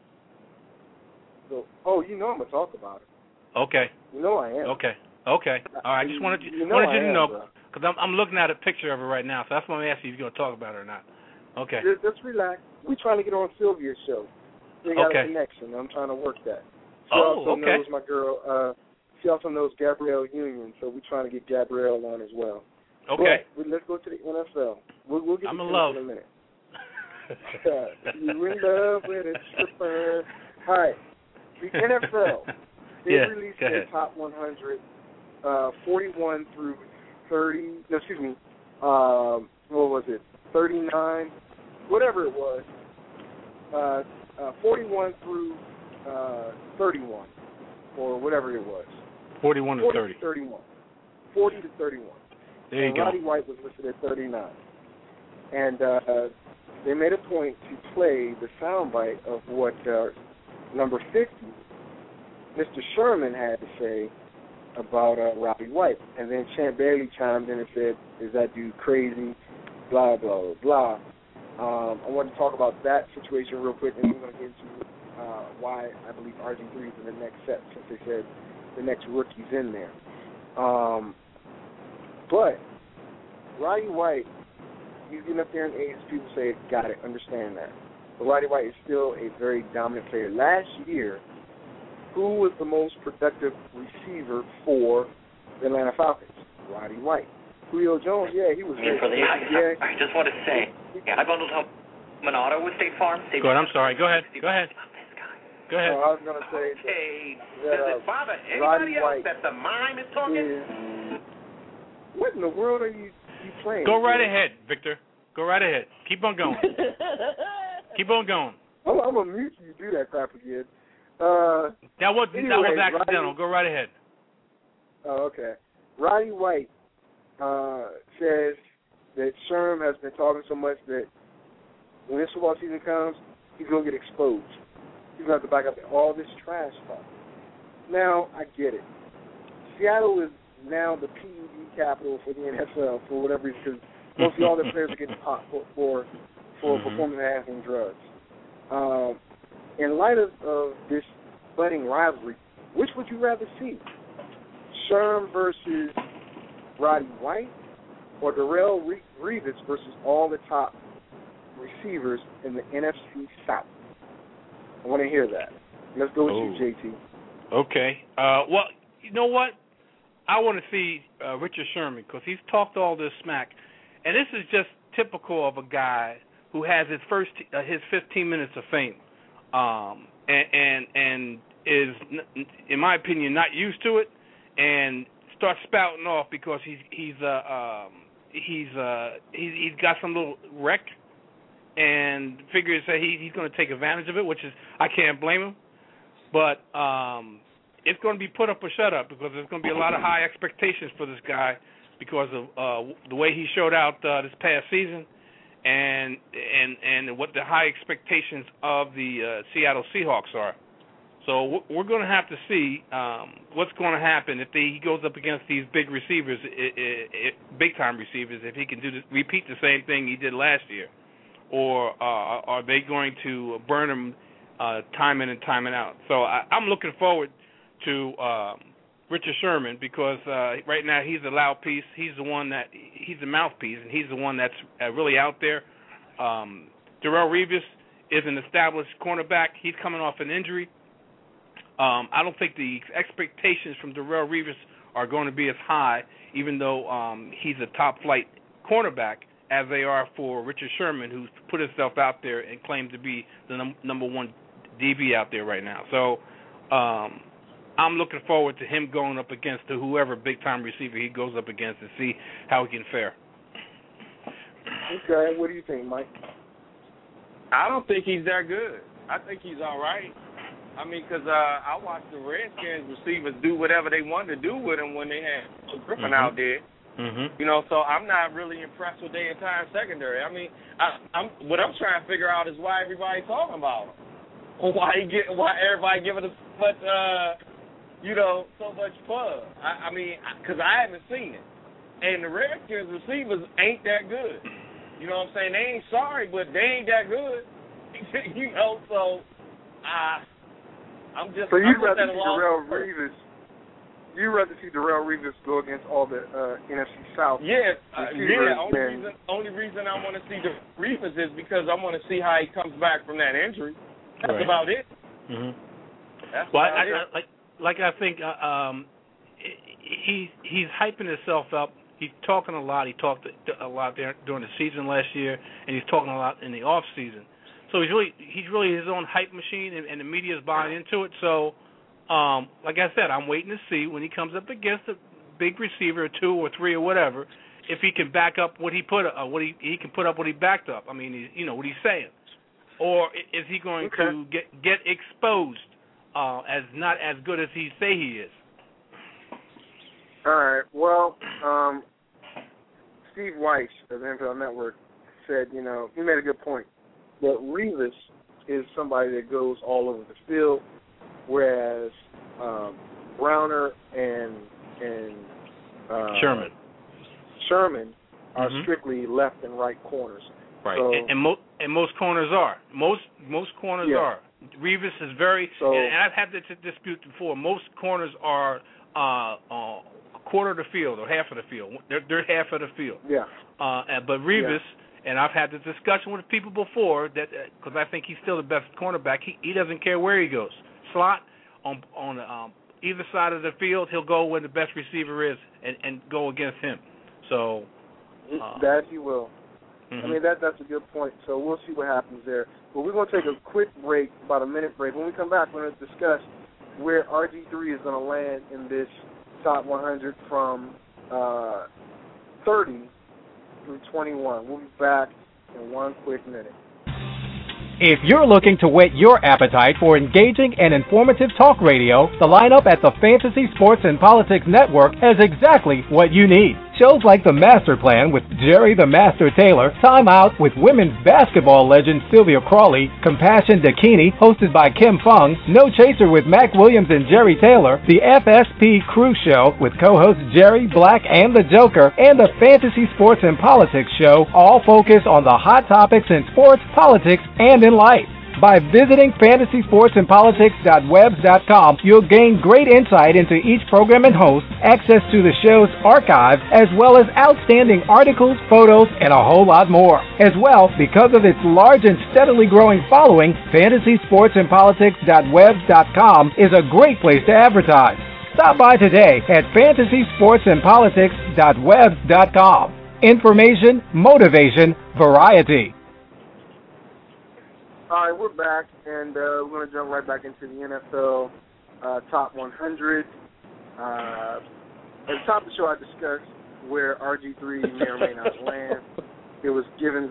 So, oh, you know I'm gonna talk about it. Okay. You know I am. Okay. Okay. All right. I just wanted you, You know wanted I you to am, know bro. because I'm, I'm looking at a picture of it right now, so that's why I'm asking you if you're going to talk about it or not. Okay. Just, just relax. We're trying to get on Sylvia's show. We got Okay. a connection. I'm trying to work that. She Oh, also okay. knows my girl. Uh, she also knows Gabrielle Union, so we're trying to get Gabrielle on as well. Okay. But, let's go to the N F L. We'll, we'll get I'm to in tennis love. in a minute. You in love with a stripper. All right. The N F L. They Yeah, released go their ahead. top one hundred, uh, forty-one through thirty. No, excuse me. Um, what was it? thirty-nine, whatever it was. Uh, uh, forty-one through uh, thirty-one, or whatever it was. forty-one to forty thirty. to thirty-one. forty to thirty-one. There you and go. Roddy White was listed at thirty-nine. And uh, they made a point to play the soundbite of what uh, number fifty, Mister Sherman, had to say about uh, Roddy White. And then Champ Bailey chimed in and said, is that dude crazy? Blah, blah, blah. Um, I want to talk about that situation real quick, and we're going to get into uh, why I believe R G three is in the next set, since they said the next rookie's in there. Um, but Roddy White, he's getting up there in age. People say, got it, understand that. But Roddy White is still a very dominant player. Last year, who was the most productive receiver for the Atlanta Falcons? Roddy White. Julio Jones, yeah, he was And for the, I, yeah. I just want to say, yeah, I bundled home an auto with State Farm. State Go ahead, Farm. I'm sorry. Go ahead. Go ahead. Go ahead. So I was going to say that, Hey, that does uh, it bother Roddy anybody else White that the mime is talking? is, what in the world are you, you playing? Go right here? ahead, Victor. Go right ahead. Keep on going. Keep on going. I'm, I'm going to mute you to do that crap again. Uh, That was, anyway, that was accidental. Roddy, Go right ahead. Oh, okay. Roddy White uh, says that Sherm has been talking so much that when this football season comes, he's going to get exposed. He's going to have to back up all this trash talk. Now, I get it. Seattle is now the P E D capital for the N F L for whatever reason, because mostly all their players are getting popped for for, for Mm-hmm. performance-enhancing drugs. Um, in light of, of this budding rivalry, which would you rather see? Sherm versus Roddy White, or Darrelle Revis versus all the top receivers in the N F C South? I want to hear that. Let's go with Oh. you, J T. Okay. Uh, well, you know what? I want to see uh, Richard Sherman because he's talked all this smack, and this is just typical of a guy who has his first uh, his fifteen minutes of fame, um, and, and and is, in my opinion, not used to it, and starts spouting off because he's he's uh, um, he's uh, he's he's got some little wreck, and figures that he, he's going to take advantage of it, which is I can't blame him, but um, it's going to be put up or shut up because there's going to be a lot of high expectations for this guy because of uh, the way he showed out uh, this past season, and and and what the high expectations of the uh, Seattle Seahawks are. So we're going to have to see um, what's going to happen if they, he goes up against these big receivers, big time receivers. If he can do this, repeat the same thing he did last year, or uh, are they going to burn him uh, time in and time out? So I, I'm looking forward to um, Richard Sherman because uh, right now he's the loud piece. He's the one that he's the mouthpiece, and he's the one that's uh, really out there. Um, Darrelle Revis is an established cornerback. He's coming off an injury. Um, I don't think the expectations from Darrelle Revis are going to be as high, even though um, he's a top-flight cornerback, as they are for Richard Sherman, who's put himself out there and claimed to be the num- number one D B out there right now. So um, I'm looking forward to him going up against the whoever big-time receiver he goes up against and see how he can fare. Okay, what do you think, Mike? I don't think he's that good. I think he's all right. I mean, because uh, I watched the Redskins receivers do whatever they wanted to do with him when they had Griffin mm-hmm. out there. Mm-hmm. You know, so I'm not really impressed with their entire secondary. I mean, I, I'm what I'm trying to figure out is why everybody's talking about him. Why he get, why everybody giving us so much, uh, you know, so much fun. I, I mean, because I haven't seen it, and the Redskins receivers ain't that good. You know what I'm saying? They ain't sorry, but they ain't that good. You know, so I. Uh, I'm just, so you'd I'm rather just see Darrelle Revis? You'd rather see Darrelle Revis go against all the uh, N F C South? Yeah, uh, yeah. Only than, reason, only reason I want to see the Revis is because I want to see how he comes back from that injury. That's right. about it. Mm-hmm. That's well, about I, it. I, like, like I think uh, um, he he's hyping himself up. He's talking a lot. He talked a lot there during the season last year, and he's talking a lot in the off season. So he's really he's really his own hype machine, and, and the media is buying into it. So, um, like I said, I'm waiting to see when he comes up against a big receiver, or two or three or whatever, if he can back up what he put uh, what he he can put up what he backed up. I mean, he, you know what he's saying, or is he going okay. to get get exposed uh, as not as good as he say he is? All right. Well, um, Steve Weiss of the N F L Network said, you know, he made a good point. That Revis is somebody that goes all over the field, whereas um, Browner and and uh, Sherman Sherman are mm-hmm. strictly left and right corners. Right, so, and, and, mo- and most corners are. Most most corners yeah. are. Revis is very, so, and, and I've had this dispute before. Most corners are uh, uh, a quarter of the field or half of the field. They're, they're half of the field. Yeah. Uh, but Revis. Yeah. And I've had this discussion with people before that because uh, I think he's still the best cornerback. He he doesn't care where he goes, slot, on on um, either side of the field, he'll go where the best receiver is and, and go against him. So uh, that he will. Mm-hmm. I mean, that that's a good point. So we'll see what happens there. But we're going to take a quick break, about a minute break. When we come back, we're going to discuss where R G three is going to land in this top one hundred from uh, thirty through twenty-one. We'll be back in one quick minute. If you're looking to whet your appetite for engaging and informative talk radio, the lineup at the Fantasy Sports and Politics Network has exactly what you need. Shows like The Master Plan with Jerry the Master Taylor, Time Out with women's basketball legend Sylvia Crawley, Compassion Dakini, hosted by Kim Fung, No Chaser with Mac Williams and Jerry Taylor, the F S P Crew Show with co-hosts Jerry, Black, and the Joker, and the Fantasy Sports and Politics Show, all focus on the hot topics in sports, politics, and in life. By visiting fantasy sports and politics dot webs dot com, you'll gain great insight into each program and host, access to the show's archive, as well as outstanding articles, photos, and a whole lot more. As well, because of its large and steadily growing following, fantasy sports and politics dot webs dot com is a great place to advertise. Stop by today at fantasy sports and politics dot webs dot com. Information, motivation, variety. All right, we're back, and uh, we're going to jump right back into the N F L uh, Top one hundred. Uh, at the top of the show, I discussed where R G three may or may not land. It was given,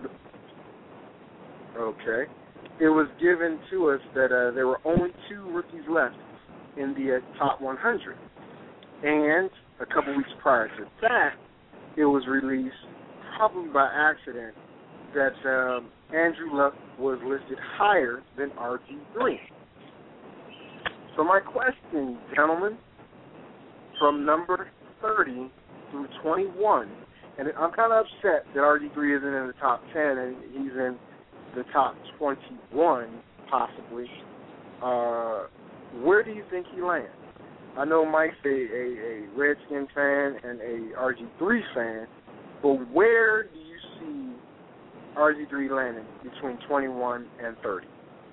okay, it was given to us that uh, there were only two rookies left in the uh, Top one hundred. And a couple weeks prior to that, it was released, probably by accident, that um, Andrew Luck was listed higher than R G three. So my question, gentlemen, from number thirty through twenty-one, and I'm kind of upset that R G three isn't in the top ten and he's in the top twenty-one, possibly. Uh, where do you think he lands? I know Mike's a, a, a Redskin fan and a R G three fan, but where do you see R G three landing between twenty-one and thirty?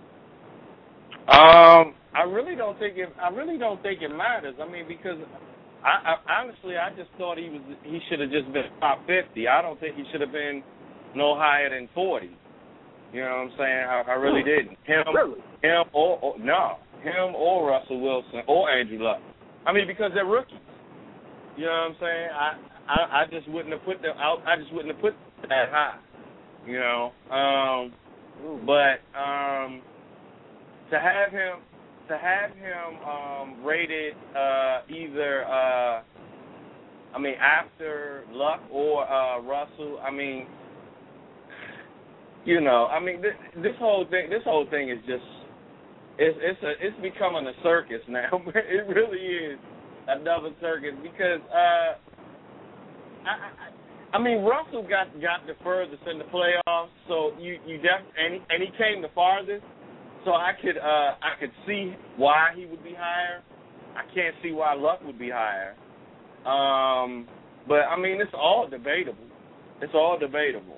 Um, I really don't think it. I really don't think it matters. I mean, because I, I honestly, I just thought he was. He should have just been top fifty. I don't think he should have been no higher than forty. You know what I'm saying? I, I really didn't. Him, really? him, or, or no, him or Russell Wilson or Andrew Luck. I mean, because they're rookies. You know what I'm saying? I, I, I just wouldn't have put them out. I just wouldn't have put that high. You know, um, but um, to have him, to have him um, rated uh, either, uh, I mean, after Luck or uh, Russell. I mean, you know, I mean, this, this whole thing, this whole thing is just, it's it's a, it's becoming a circus now. It really is another circus because, uh, I. I I mean, Russell got got the furthest in the playoffs, so you you def and he, and he came the farthest. So I could uh, I could see why he would be higher. I can't see why Luck would be higher. Um, but I mean, it's all debatable. It's all debatable.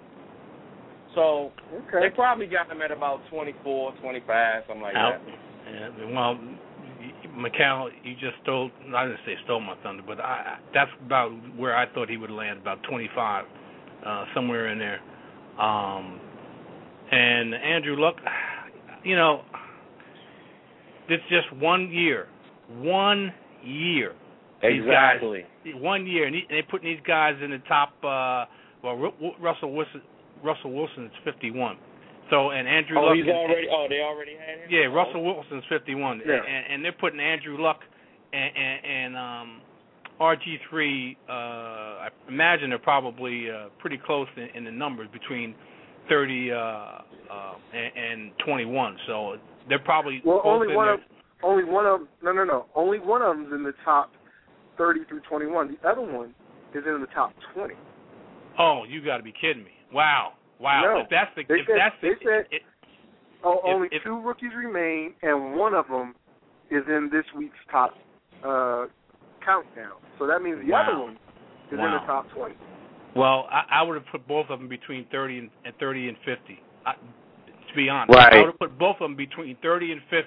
So okay. They probably got him at about twenty-four, twenty-five, something like Out. that. Yeah, well, McCall, you just stole, I didn't say stole my thunder, but I, that's about where I thought he would land, about twenty-five, uh, somewhere in there. Um, and Andrew Luck, you know, it's just one year. One year. Exactly. These guys, one year. And he, they're putting these guys in the top, uh, well, Ru- Russell Wilson, Russell Wilson is fifty-one. So, and Andrew oh, Luck. He's is, already, oh, they already had him? Yeah, oh. Russell Wilson's fifty-one. Yeah. And, and they're putting Andrew Luck and, and, and um, R G three, uh, I imagine they're probably uh, pretty close in, in the numbers between thirty uh, uh, and, and twenty-one. So they're probably well, both only in one there. of only one of no no no only one of them's in the top thirty through twenty-one. The other one is in the top twenty. Oh, you got to be kidding me! Wow, wow. No, if that's the they if said, that's the they said it, oh, if, only if, two rookies remain, and one of them is in this week's top uh, countdown. So that means the wow. other one is wow. in the top twenty. Well, I, I would have put both of them between thirty and, and thirty and fifty. I, to be honest, Right. I would have put both of them between thirty and fifty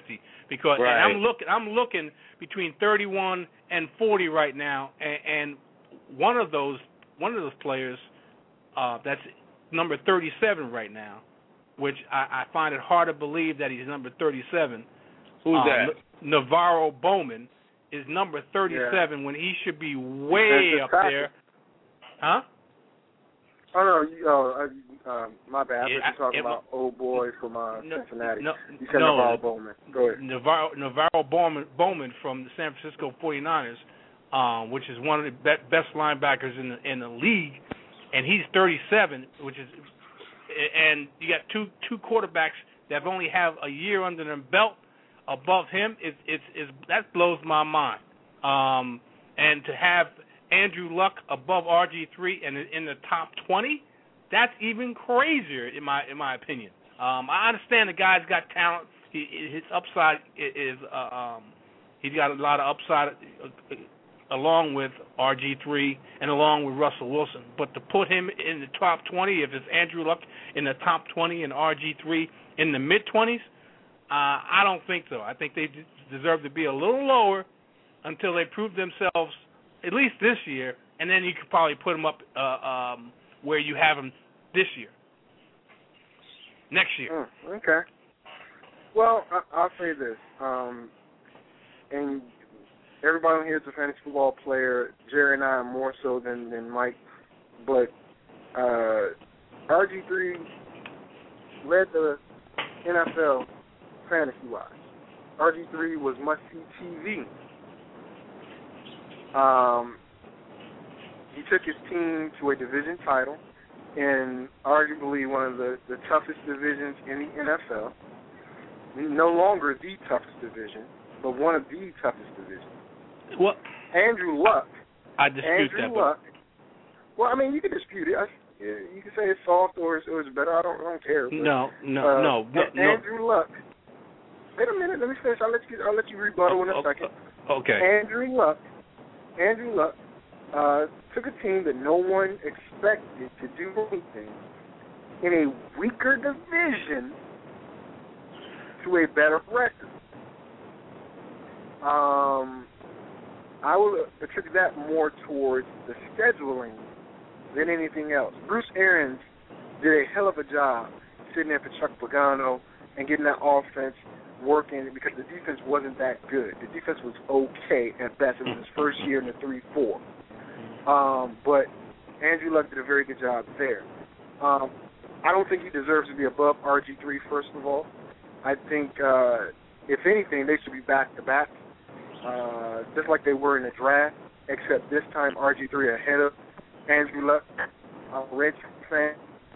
because Right. and I'm looking I'm looking between thirty-one and forty right now, and, and one of those one of those players uh, that's number thirty-seven right now, which I, I find it hard to believe that he's number thirty-seven. Who's um, that? Navarro Bowman is number thirty-seven Yeah. when he should be way Defensive up tackle. there. Huh? Oh no, you, oh, uh, uh, my bad. I Yeah, thought you were talking it about old boy from uh, No, Cincinnati. no, you said no. Navarro Bowman. Go ahead. Navarro, Navarro Bowman, Bowman from the San Francisco forty-niners, um, which is one of the be- best linebackers in the in the league, and he's thirty-seven, which is, and you got two two quarterbacks that only have a year under their belt above him. It's it's, it's that blows my mind. Um, and to have Andrew Luck above R G three and in the top twenty, that's even crazier in my in my opinion. Um, I understand the guy's got talent. He, his upside is uh, um, he's got a lot of upside uh, along with R G three and along with Russell Wilson. But to put him in the top twenty, if it's Andrew Luck in the top twenty and R G three in the mid twenties, uh, I don't think so. I think they deserve to be a little lower until they prove themselves at least this year, and then you could probably put them up uh, um, where you have them this year, next year. Mm, okay. Well, I, I'll say this, um, and everybody on here is a fantasy football player. Jerry and I are more so than, than Mike, but uh, R G three led the N F L fantasy-wise. R G three was must-see T V. Um, he took his team to a division title in arguably one of the, the toughest divisions in the N F L. No longer the toughest division, but one of the toughest divisions. Well, Andrew Luck. I dispute Andrew that. Luck. Well, I mean, you can dispute it. I, you can say it's soft or it's, or it's better. I don't, I don't care. But, no, no, uh, no, no, no. Andrew Luck. Wait a minute. Let me finish. I'll let you. I'll let you rebuttal in a Oh, second. Okay. Andrew Luck. Andrew Luck uh, took a team that no one expected to do anything in a weaker division to a better record. Um, I would attribute that more towards the scheduling than anything else. Bruce Arians did a hell of a job sitting there for Chuck Pagano and getting that offense working because the defense wasn't that good. The defense was okay at best. It was his first year in the three four. Um, but Andrew Luck did a very good job there. Um, I don't think he deserves to be above R G three, first of all. I think, uh, if anything, they should be back-to-back, uh, just like they were in the draft, except this time R G three ahead of Andrew Luck. I'm a Red Sox fan.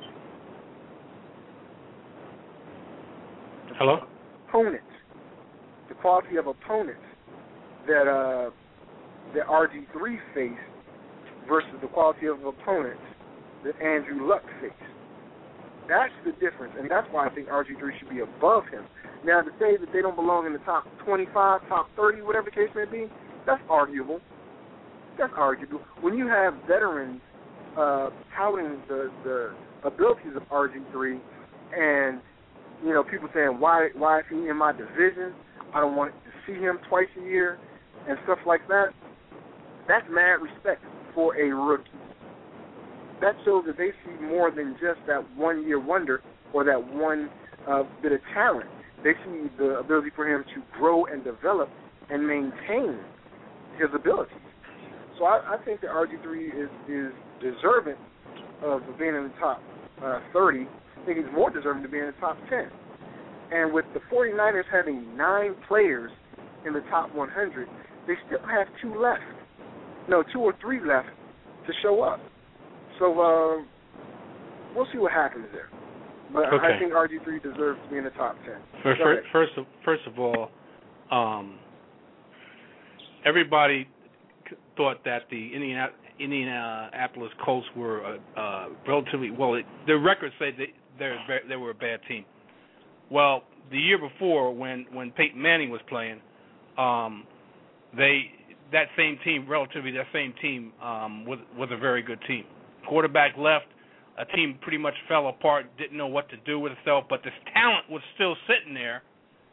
Hello? Opponents, the quality of opponents that uh, that R G three faced versus the quality of opponents that Andrew Luck faced. That's the difference, and that's why I think R G three should be above him. Now, to say that they don't belong in the top twenty-five, top thirty, whatever the case may be, that's arguable. That's arguable. When you have veterans uh, touting the, the abilities of R G three and you know, people saying, why why is he in my division? I don't want to see him twice a year and stuff like that. That's mad respect for a rookie. That shows that they see more than just that one-year wonder or that one uh, bit of talent. They see the ability for him to grow and develop and maintain his abilities. So I, I think that R G three is, is deserving of being in the top uh, thirty. I think he's more deserving to be in the top ten. And with the forty-niners having nine players in the top one hundred, they still have two left. No, two or three left to show up. So uh, we'll see what happens there. But Okay. I think R G three deserves to be in the top ten. First, first, of, first of all, um, everybody thought that the Indiana, Indianapolis Colts were uh, uh, relatively well. It, their records say they they're, they were a bad team. Well, the year before, when, when Peyton Manning was playing, um, they that same team, relatively that same team, um, was was a very good team. Quarterback left, a team pretty much fell apart, didn't know what to do with itself, but this talent was still sitting there,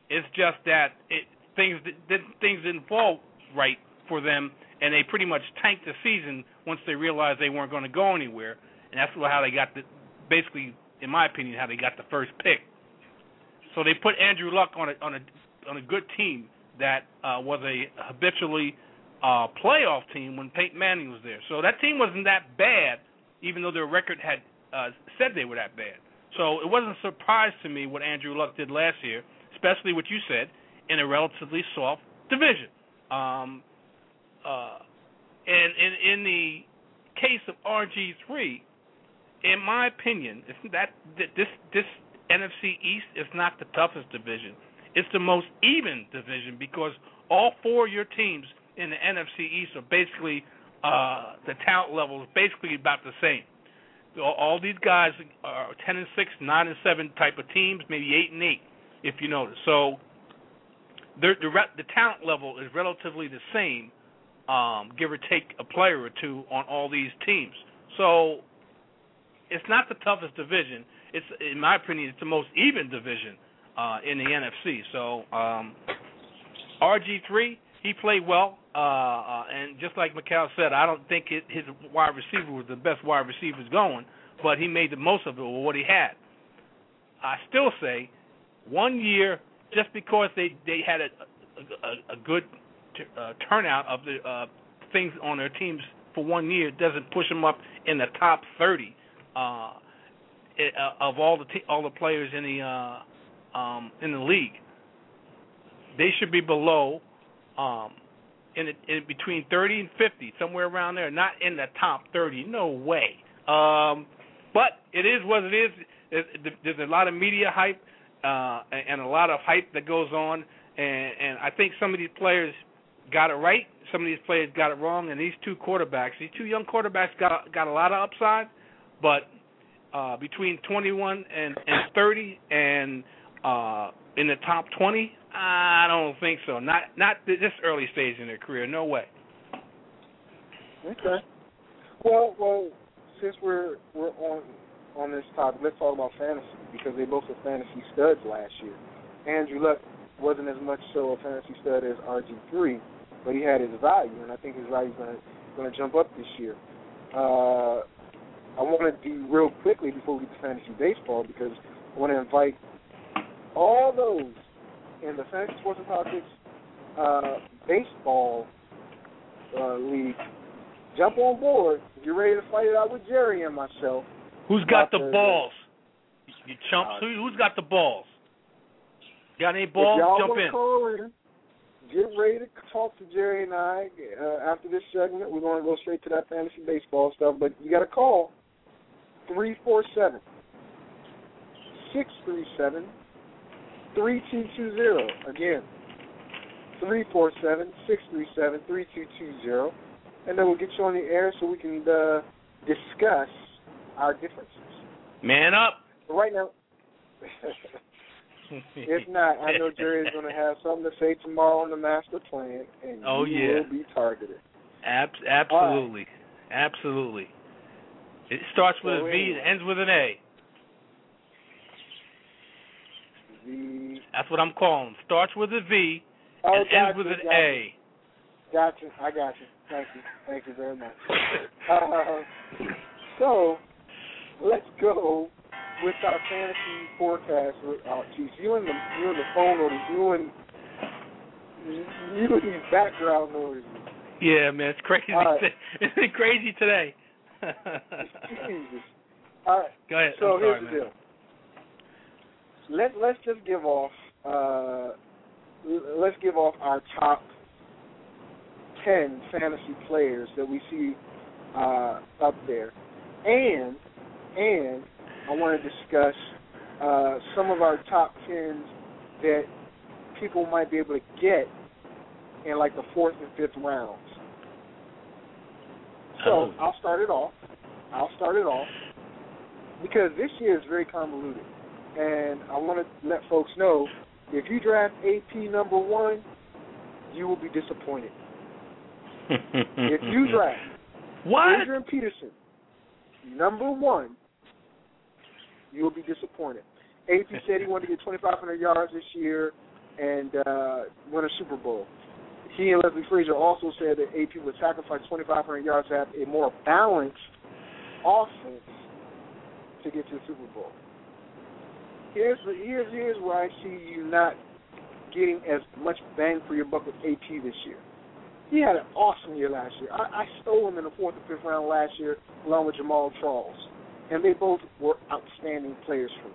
It's just that it, things did, things didn't fall right for them, and they pretty much tanked the season once they realized they weren't going to go anywhere, and that's how they got the, basically, in my opinion, how they got the first pick. So they put Andrew Luck on a on a on a good team that uh, was a habitually uh, playoff team when Peyton Manning was there. So that team wasn't that bad, even though their record had uh, said they were that bad. So it wasn't a surprise to me what Andrew Luck did last year, especially what you said, in a relatively soft division. Um, uh, and in, in the case of R G three, in my opinion, it's that this this N F C East is not the toughest division. It's the most even division because all four of your teams in the N F C East are basically uh, the talent level is basically about the same. All, all these guys are ten and six, nine and seven type of teams, maybe eight and eight, if you notice. So the the, the talent level is relatively the same, um, give or take a player or two on all these teams. So it's not the toughest division. It's, in my opinion, it's the most even division uh, in the N F C. So um, R G three, he played well, uh, uh, and just like Mikal said, I don't think it, his wide receiver was the best wide receivers going, but he made the most of it with what he had. I still say one year, just because they, they had a, a, a good t- uh, turnout of the uh, things on their teams for one year doesn't push them up in the top thirty. Uh, it, uh, of all the te- all the players in the uh, um, in the league, they should be below, um, in, the, in between thirty and fifty, somewhere around there. Not in the top thirty, no way. Um, but it is what it is. There's, there's a lot of media hype uh, and a lot of hype that goes on, and, and I think some of these players got it right. Some of these players got it wrong, and these two quarterbacks, these two young quarterbacks, got got a lot of upside. But uh, between twenty-one and, and thirty, and uh, in the top twenty, I don't think so. Not not this early stage in their career. No way. Okay. Well, well, since we're we're on on this topic, let's talk about fantasy because they both were fantasy studs last year. Andrew Luck wasn't as much so a fantasy stud as R G three, but he had his value, and I think his value is going to going to jump up this year. Uh, I want to do real quickly before we get to fantasy baseball because I want to invite all those in the Fantasy Sports and Politics uh, baseball uh, league. Jump on board. Get ready to fight it out with Jerry and myself. Who's got the balls? You chumps. Who, who's got the balls? Got any balls? Jump in. Call in, get ready to talk to Jerry and I uh, after this segment. We're going to go straight to that fantasy baseball stuff, but you got to call three four seven, six three seven, three two two zero. Again, three four seven, six three seven, three two two zero. And then we'll get you on the air so we can uh, discuss our differences. Man up. But right now, if not, I know Jerry is going to have something to say tomorrow on the master plan, and oh, you yeah. will be targeted. Ab- absolutely. Right. Absolutely. It starts with so a V anyway. and ends with an A. V. That's what I'm calling. Starts with a V oh, and ends with an A. Gotcha. I got you. Thank you. Thank you very much. uh, so, let's go with our fantasy forecast. Oh, geez, you and the you and the phone noise, you and you and these background noises. Yeah, man, it's crazy. Right. It's been crazy today. Jesus. All right. Go ahead. So I'm here's sorry, the man. deal. Let Let's just give off. Uh, let's give off our top ten fantasy players that we see uh, up there, and and I want to discuss uh, some of our top tens that people might be able to get in like the fourth and fifth rounds. So oh. I'll start it off. I'll start it off because this year is very convoluted, and I want to let folks know if you draft A P number one, you will be disappointed. If you draft what? Adrian Peterson number one, you will be disappointed. A P said he wanted to get twenty-five hundred yards this year. and uh, win a Super Bowl. He and Leslie Frazier also said that A P would sacrifice twenty-five hundred yards to have a more balanced offense to get to the Super Bowl. Here's the, here's here's where I see you not getting as much bang for your buck with A P this year. He had an awesome year last year. I, I stole him in the fourth and fifth round last year along with Jamal Charles, and they both were outstanding players for me.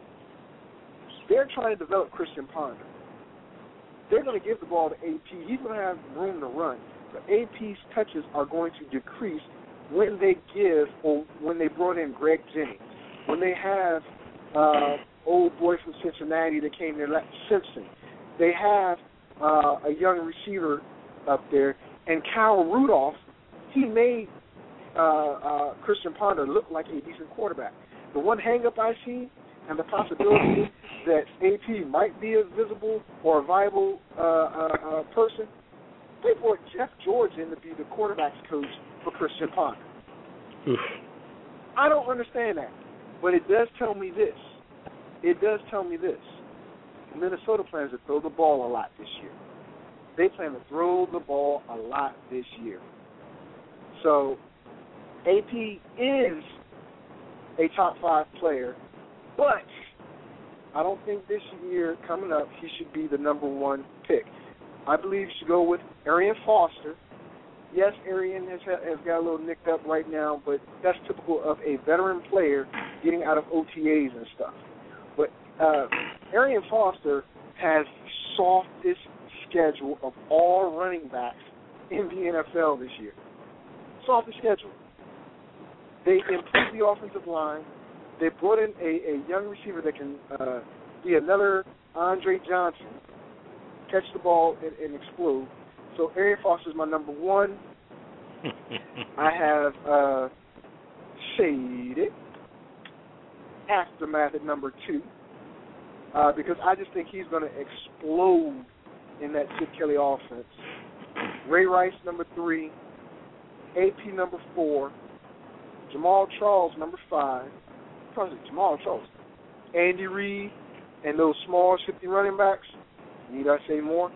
They're trying to develop Christian Ponder. They're going to give the ball to A P. He's going to have room to run, but A P's touches are going to decrease when they give or when they brought in Greg Jennings, when they have uh, old boy from Cincinnati that came there, Simpson. They have uh, a young receiver up there, and Kyle Rudolph, he made uh, uh, Christian Ponder look like a decent quarterback. The one hang-up I see and the possibility that A P might be a visible or a viable uh, uh, uh, person, they brought Jeff George in to be the quarterback's coach for Christian Ponder. Oof. I don't understand that, but it does tell me this. It does tell me this. Minnesota plans to throw the ball a lot this year. They plan to throw the ball a lot this year. So A P is a top five player, but I don't think this year coming up he should be the number one pick. I believe you should go with Arian Foster. Yes, Arian has, has got a little nicked up right now, but that's typical of a veteran player getting out of O T As and stuff. But uh, Arian Foster has the softest schedule of all running backs in the N F L this year. Softest schedule. They improved the offensive line. They brought in a, a young receiver that can uh, be another Andre Johnson, catch the ball and, and explode. So Arian Foster is my number one. I have uh, shaded Aftermath at number two uh, because I just think he's going to explode in that Chip Kelly offense. Ray Rice, number three. A P, number four. Jamal Charles, number five. Probably Jamal Charles. Andy Reid and those small, shifty running backs. Need I say more?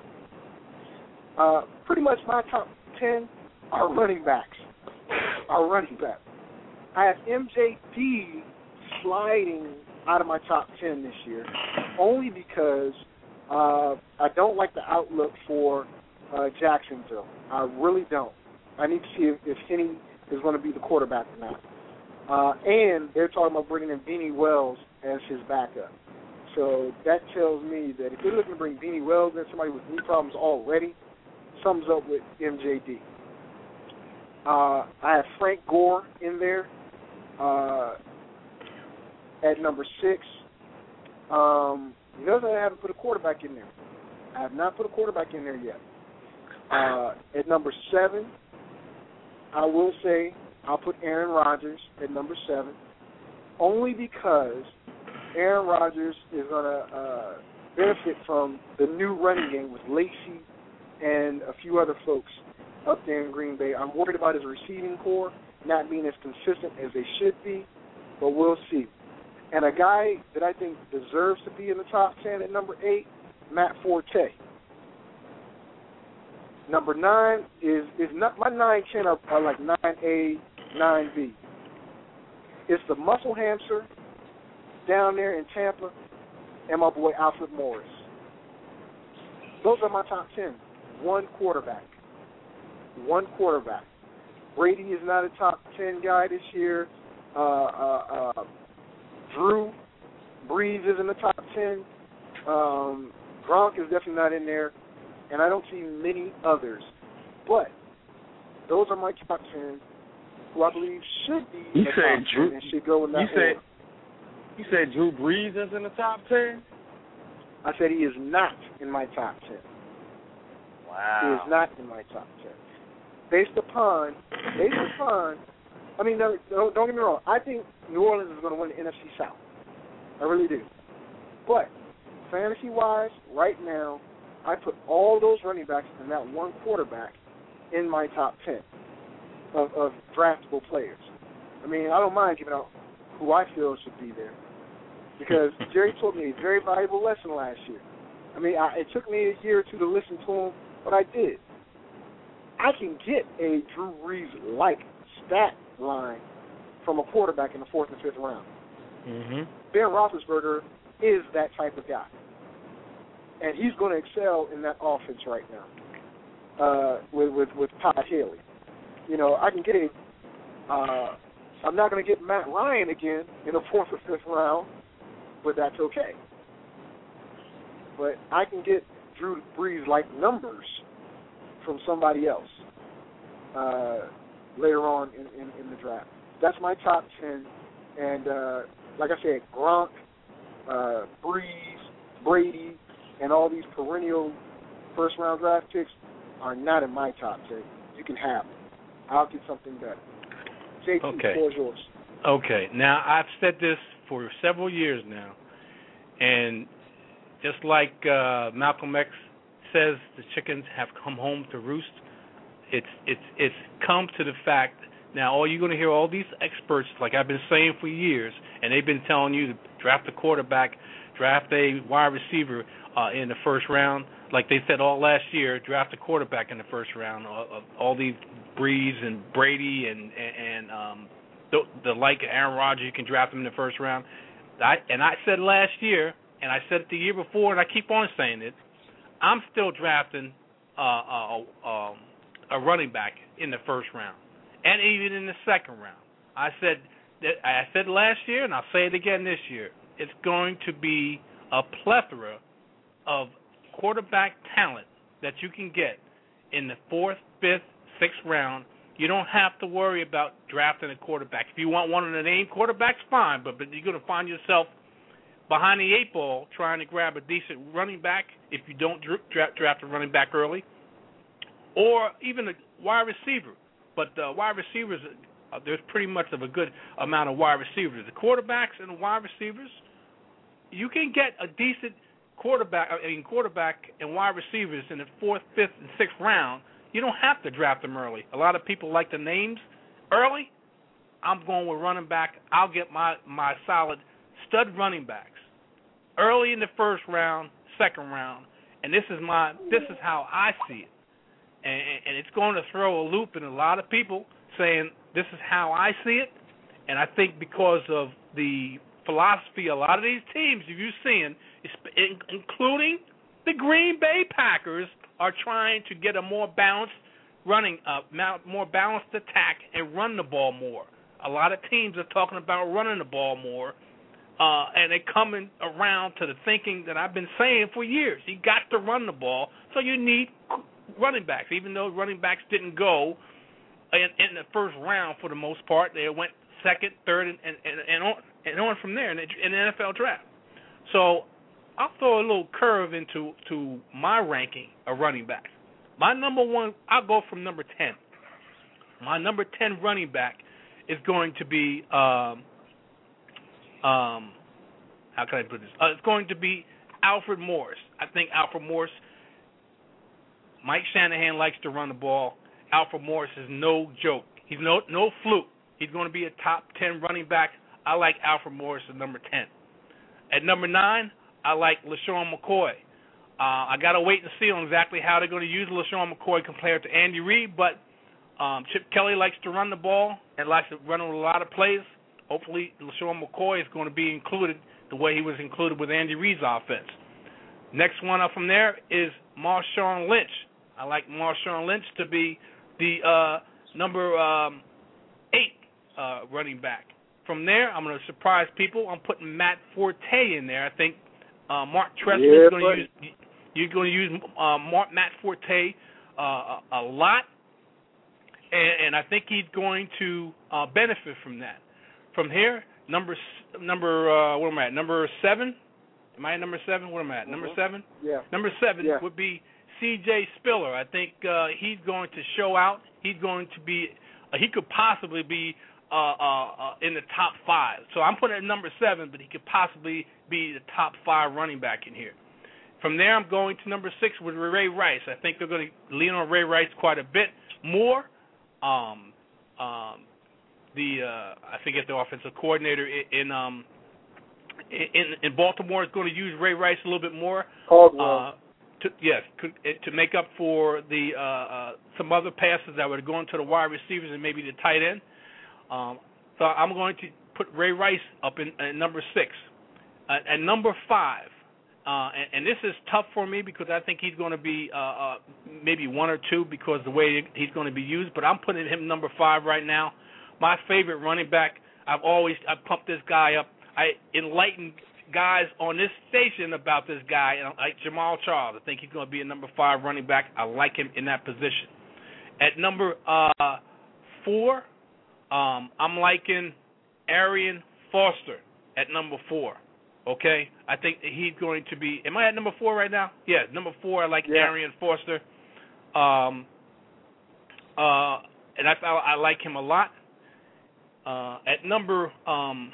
Uh, pretty much my top ten are running backs. Are running backs. I have M J D sliding out of my top ten this year, only because uh, I don't like the outlook for uh, Jacksonville. I really don't. I need to see if, if Henny is going to be the quarterback or not. Uh, and they're talking about bringing in Beanie Wells as his backup. So that tells me that if they're looking to bring Beanie Wells in, somebody with knee problems already, sums up with M J D. Uh, I have Frank Gore in there uh, at number six. Um, notice I haven't put a quarterback in there. I have not put a quarterback in there yet. Uh, at number seven, I will say I'll put Aaron Rodgers at number seven, only because Aaron Rodgers is going to uh, benefit from the new running game with Lacy and a few other folks up there in Green Bay. I'm worried about his receiving core not being as consistent as they should be, but we'll see. And a guy that I think deserves to be in the top ten at number eight, Matt Forte. Number nine is is not my nine, ten are, are like nine A, nine B. It's the muscle hamster down there in Tampa, and my boy Alfred Morris. Those are my top ten. One quarterback. One quarterback. Brady is not a top ten guy this year. Uh, uh, uh, Drew Brees is in the top ten. Um, Gronk is definitely not in there. And I don't see many others. But those are my top ten who I believe should be in You the said top Drew, ten and should go in that you order. said, you said Drew Brees is in the top ten? I said he is not in my top ten. Wow. He is not in my top ten. Based upon, based upon, I mean, no, don't, don't get me wrong. I think New Orleans is going to win the N F C South. I really do. But fantasy-wise, right now, I put all those running backs and that one quarterback in my top ten of, of draftable players. I mean, I don't mind giving out who I feel should be there because Jerry taught me a very valuable lesson last year. I mean, I, it took me a year or two to listen to him, but I did. I can get a Drew Brees-like stat line from a quarterback in the fourth and fifth round. Mm-hmm. Ben Roethlisberger is that type of guy, and he's going to excel in that offense right now uh, with, with with Todd Haley. You know, I can get a. Uh, I'm not going to get Matt Ryan again in the fourth or fifth round, but that's okay. But I can get Drew Brees-like numbers from somebody else uh, later on in, in, in the draft. That's my top ten. And uh, like I said, Gronk, uh, Brees, Brady, and all these perennial first-round draft picks are not in my top ten. You can have them. I'll get something better. J T, Okay. the floor is yours. Okay. Now, I've said this for several years now, and just like uh, Malcolm X says, the chickens have come home to roost. It's it's it's come to the fact now. All you're going to hear all these experts, like I've been saying for years, and they've been telling you to draft a quarterback, draft a wide receiver uh, in the first round. Like they said all last year, draft a quarterback in the first round. All, all these Brees and Brady and and um, the, the like Aaron Rodgers, you can draft them in the first round. I, and I said last year, and I said it the year before, and I keep on saying it. I'm still drafting uh, a, a, a running back in the first round, and even in the second round. I said that I said last year, and I'll say it again this year. It's going to be a plethora of quarterback talent that you can get in the fourth, fifth, sixth round. You don't have to worry about drafting a quarterback. If you want one of the name quarterbacks, fine, but, but you're going to find yourself behind the eight ball trying to grab a decent running back if you don't draft, draft a running back early, or even a wide receiver. But uh, wide receivers, uh, there's pretty much of a good amount of wide receivers. The quarterbacks and the wide receivers, you can get a decent quarterback, I mean quarterback and wide receivers in the fourth, fifth, and sixth round. You don't have to draft them early. A lot of people like the names early. I'm going with running back. I'll get my, my solid stud running backs early in the first round, second round, and this is my this is how I see it. And, and it's going to throw a loop in a lot of people saying this is how I see it. And I think because of the philosophy a lot of these teams you've seen, including the Green Bay Packers, are trying to get a more balanced running, uh, more balanced attack and run the ball more. A lot of teams are talking about running the ball more, uh, and they're coming around to the thinking that I've been saying for years. You got to run the ball, so you need running backs. Even though running backs didn't go in, in the first round for the most part, they went second, third, and and, and on and on from there in the, in the N F L draft. So I'll throw a little curve into to my ranking of running backs. My number one, I'll go from number ten. My number ten running back is going to be, um, um, how can I put this? Uh, it's going to be Alfred Morris. I think Alfred Morris, Mike Shanahan likes to run the ball. Alfred Morris is no joke. He's no no fluke. He's going to be a top ten running back. I like Alfred Morris at number ten. At number nine, I like LaShawn McCoy. Uh, I got to wait and see on exactly how they're going to use LaShawn McCoy compared to Andy Reid, but um, Chip Kelly likes to run the ball and likes to run a lot of plays. Hopefully, LaShawn McCoy is going to be included the way he was included with Andy Reid's offense. Next one up from there is Marshawn Lynch. I like Marshawn Lynch to be the uh, number um, eight uh, running back. From there, I'm going to surprise people. I'm putting Matt Forte in there. I think uh, Mark Trestman yeah, is going to use. You're going to use uh, Mark, Matt Forte uh, a, a lot, and, and I think he's going to uh, benefit from that. From here, number number uh, what am I at? Number seven. Am I at number seven? What am I at? Mm-hmm. Number seven. Yeah. Number seven yeah. would be C J Spiller. I think uh, he's going to show out. He's going to be. Uh, he could possibly be. Uh, uh, uh, in the top five. So I'm putting it at number seven, but he could possibly be the top five running back in here. From there, I'm going to number six with Ray Rice. I think they're going to lean on Ray Rice quite a bit more. Um, um, the uh, I forget the offensive coordinator in um, in, in Baltimore is going to use Ray Rice a little bit more. Caldwell. Uh, to, yes, to make up for the uh, uh, some other passes that were going to the wide receivers and maybe the tight end. Um, so I'm going to put Ray Rice up in, in number six. Uh, at number five, uh, and, and this is tough for me because I think he's going to be uh, uh, maybe one or two because the way he's going to be used, but I'm putting him number five right now. My favorite running back, I've always I pumped this guy up. I enlightened guys on this station about this guy, like Jamal Charles. I think he's going to be a number five running back. I like him in that position. At number uh, four, um, I'm liking Arian Foster at number four. Okay? I think he's going to be – am I at number four right now? Yeah, number four, I like yeah. Arian Foster. Um, uh, and I, I like him a lot. Uh, at number um,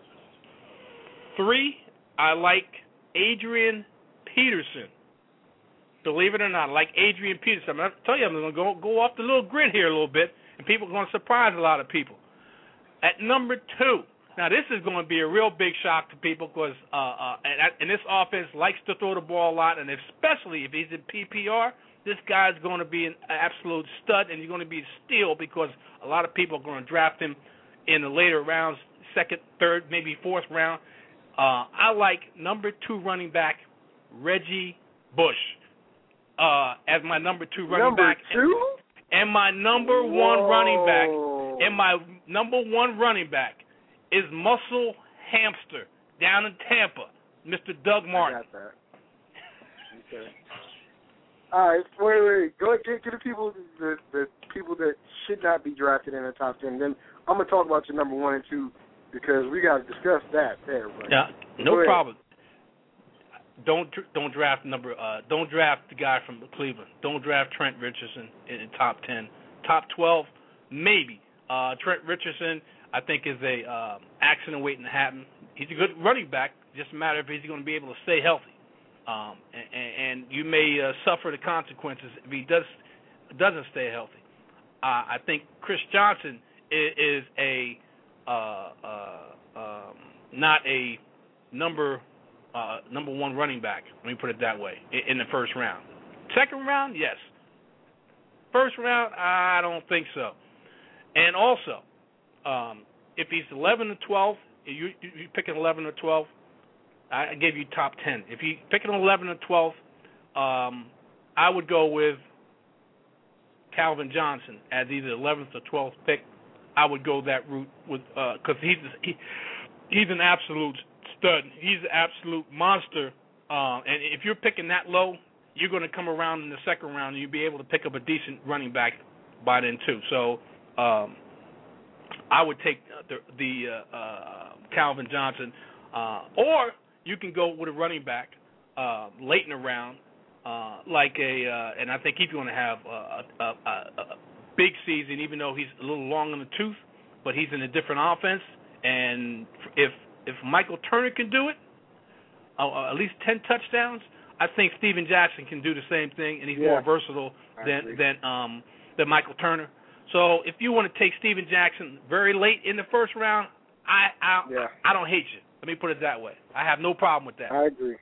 three, I like Adrian Peterson. Believe it or not, I like Adrian Peterson. I'm going to tell you, I'm going to go, go off the little grid here a little bit, and people are going to surprise a lot of people. At number two, now this is going to be a real big shock to people because uh, uh, and, and this offense likes to throw the ball a lot, and especially if he's in P P R, this guy's going to be an absolute stud, and he's going to be a steal because a lot of people are going to draft him in the later rounds, second, third, maybe fourth round. Uh, I like number two running back, Reggie Bush, uh, as my number two running number back. Two? And, and my number Whoa. one running back, and my number one running back is Muscle Hamster down in Tampa, Mister Doug Martin. I got that. Okay. All right, wait, wait. Go ahead, get, get the people, the, the people that should not be drafted in the top ten. Then I'm gonna talk about your number one and two because we got to discuss that there. Right? Yeah, no problem. Don't don't draft number. Uh, don't draft the guy from Cleveland. Don't draft Trent Richardson in the top ten. Top twelve, maybe. Uh, Trent Richardson, I think, is a uh, accident waiting to happen. He's a good running back. Just a matter of if he's going to be able to stay healthy. Um, and, and you may uh, suffer the consequences if he does doesn't stay healthy. Uh, I think Chris Johnson is, is a uh, uh, um, not a number uh, number one running back. Let me put it that way. In, in the first round, second round, yes. First round, I don't think so. And also, um, if he's eleven to twelve, you you, you pick an eleven or twelve. I gave you top ten. If you pick an eleven or twelve, um, I would go with Calvin Johnson as either eleventh or twelfth pick. I would go that route with because uh, he's he, he's an absolute stud. He's an absolute monster. Uh, and if you're picking that low, you're going to come around in the second round and you'll be able to pick up a decent running back by then too. So um, I would take the, the uh, uh, Calvin Johnson uh, or you can go with a running back uh, late in the round, uh, like a, uh, and I think he's going to have a, a, a, a big season, even though he's a little long in the tooth, but he's in a different offense. And if if Michael Turner can do it, uh, at least ten touchdowns, I think Steven Jackson can do the same thing, and he's yeah. more versatile than than um, than Michael Turner. So if you want to take Steven Jackson very late in the first round, I I, yeah. I don't hate you. Let me put it that way. I have no problem with that. I agree.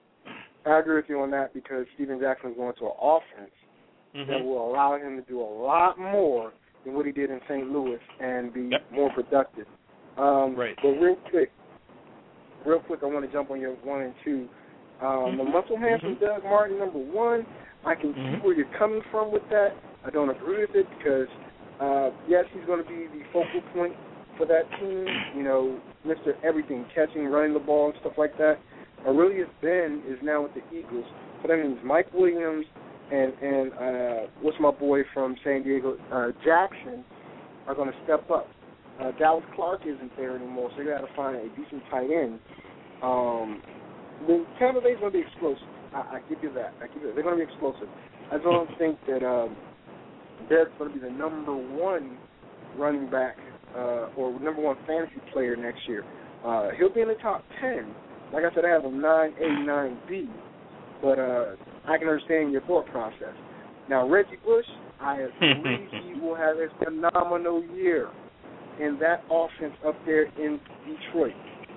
I agree with you on that because Steven Jackson is going to an offense mm-hmm. that will allow him to do a lot more than what he did in Saint Louis and be yep. more productive. Um, right. But real quick, real quick, I want to jump on your one and two. Um, mm-hmm. The Muscle Hamster, mm-hmm. Doug Martin, number one. I can mm-hmm. see where you're coming from with that. I don't agree with it because, uh, yes, he's going to be the focal point for that team, you know, Mister Everything, catching, running the ball, and stuff like that. Aurelius Ben is now with the Eagles. So that means Mike Williams and, and uh, what's my boy from San Diego, uh, Jackson, are going to step up. Uh, Dallas Clark isn't there anymore, so you got to find a decent tight end. Um, the Tampa Bay's going to be explosive. I, I give you that. I give you that. They're going to be explosive. I don't think that um, they're going to be the number one running back Uh, or number one fantasy player next year. Uh, he'll be in the top ten. Like I said, I have him nine A, nine B, but uh, I can understand your thought process. Now, Reggie Bush, I believe he will have a phenomenal year in that offense up there in Detroit.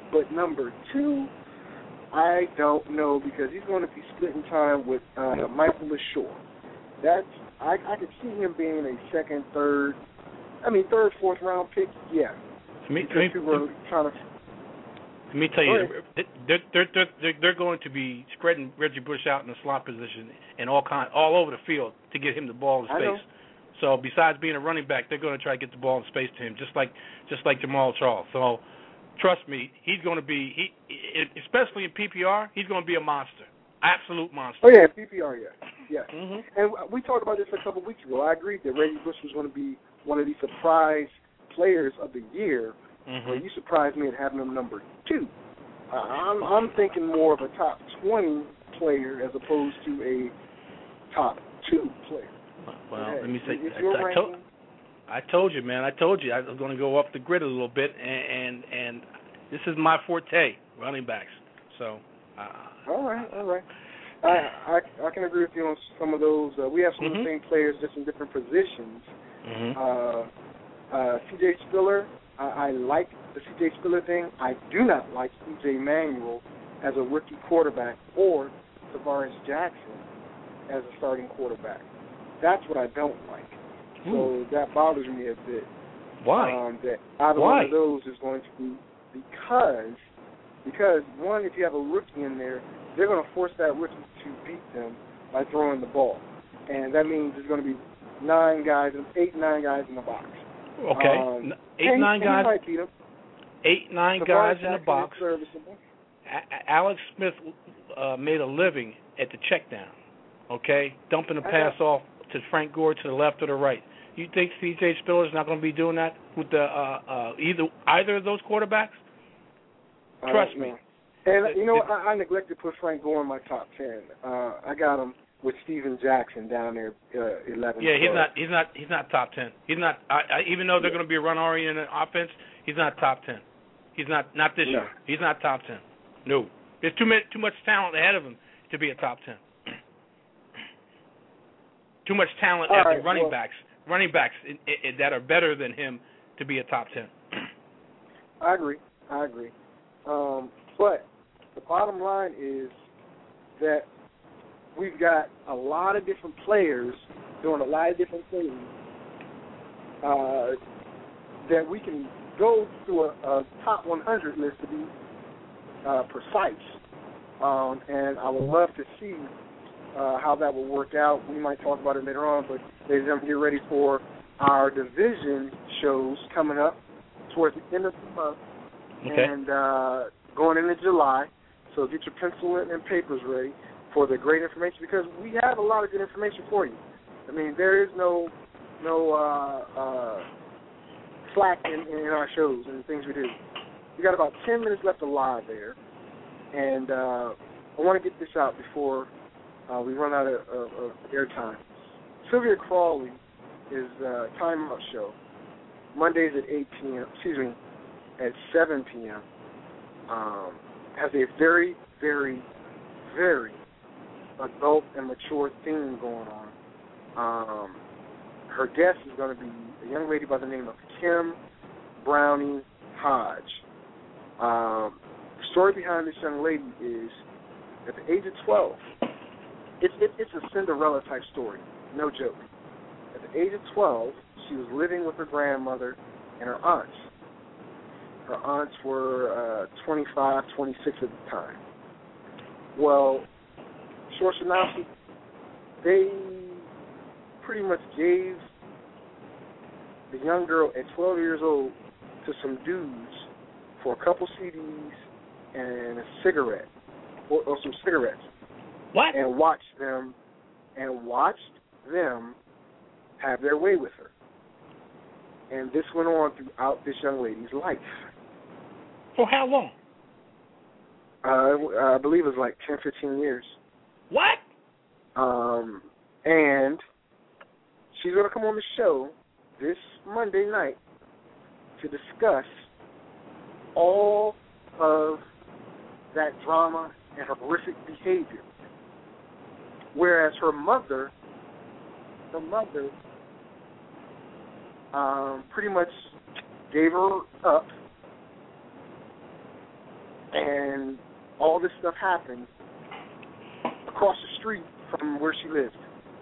But number two, I don't know because he's going to be splitting time with uh, Michael LaShaw. That's I, I could see him being a second, third, I mean third, fourth round pick. Yeah. To me, because to me, we were trying to. Let me tell you, they're, they're, they're, they're, they're going to be spreading Reggie Bush out in the slot position and all kind, all over the field to get him the ball in space. So besides being a running back, they're going to try to get the ball in space to him, just like just like Jamal Charles. So trust me, he's going to be, he, especially in P P R, he's going to be a monster, absolute monster. Oh yeah, P P R, yeah, yeah. Mm-hmm. And we talked about this a couple of weeks ago. I agreed that Reggie Bush was going to be one of the surprise players of the year. Mm-hmm. Well, you surprised me at having him number two. Uh, I'm I'm thinking more of a top twenty player as opposed to a top two player. Well, hey, let me say, if I, you're I, ranking, told, I told you, man. I told you I was going to go off the grid a little bit, and and, and this is my forte, running backs. So. Uh, all right, all right. I, I I can agree with you on some of those. Uh, we have some mm-hmm. of the same players, just in different positions. Mm-hmm. Uh, uh, C J Spiller. I, I like the C J Spiller thing. I do not like C J Manuel as a rookie quarterback or Tavares Jackson as a starting quarterback. That's what I don't like. Ooh. So that bothers me a bit. Why? Um, that either Why? one of those is going to be because, because one, if you have a rookie in there, they're going to force that rookie to beat them by throwing the ball. And that means there's going to be nine guys, eight, nine guys in the box. Okay, um, eight, and, nine and guys. Might beat him. Eight, nine Tavares guys in Jackson the box. A- Alex Smith uh, made a living at the check down, okay, dumping the pass off to Frank Gore to the left or the right. You think C J Spiller's not going to be doing that with the uh, uh, either either of those quarterbacks? Trust me. And you know, I, I neglected to put Frank Gore in my top ten. Uh, I got him with Steven Jackson down there, uh, eleven. Yeah, he's not. He's not. He's not top ten. He's not. I, I, even though they're going to be a run-oriented offense, he's not top ten. He's not. Not this no. year. He's not top ten. No. There's too much. Too much talent ahead of him to be a top ten. Too much talent All at right, the running well, backs. Running backs in, in, that are better than him to be a top ten. I agree. I agree. Um, but the bottom line is that we've got a lot of different players doing a lot of different things uh, that we can go through a, a top one hundred list to be uh, precise. Um, and I would love to see uh, how that will work out. We might talk about it later on, but ladies and gentlemen, get ready for our division shows coming up towards the end of the month. Okay. And uh, going into July. So get your pencil and papers ready for the great information, because we have a lot of good information for you. I mean, there is no no uh, uh, slack in, in our shows and the things we do. We got about ten minutes left alive there, and uh, I want to get this out before uh, we run out of, of, of airtime. Sylvia Crawley is a timeout show, Mondays at eight p.m., excuse me, at seven p.m., um, has a very, very, very adult and mature theme going on. Um, her guest is going to be a young lady by the name of Kim Browning Hodge. Um, the story behind this young lady is, at the age of twelve, it's it, it's a Cinderella type story, no joke. At the age of twelve, she was living with her grandmother and her aunts. Her aunts were uh, twenty-five, twenty-six at the time. Well, short synopsis, they pretty much gave the young girl at twelve years old to some dudes for a couple C Ds and a cigarette, or, or some cigarettes. What? And watched them, and watched them have their way with her. And this went on throughout this young lady's life. For how long? Uh, I believe it was like ten, fifteen years. What? Um, and she's going to come on the show this Monday night to discuss all of that drama and horrific behavior. Whereas her mother, her mother um, pretty much gave her up And all this stuff happened across the street from where she lived.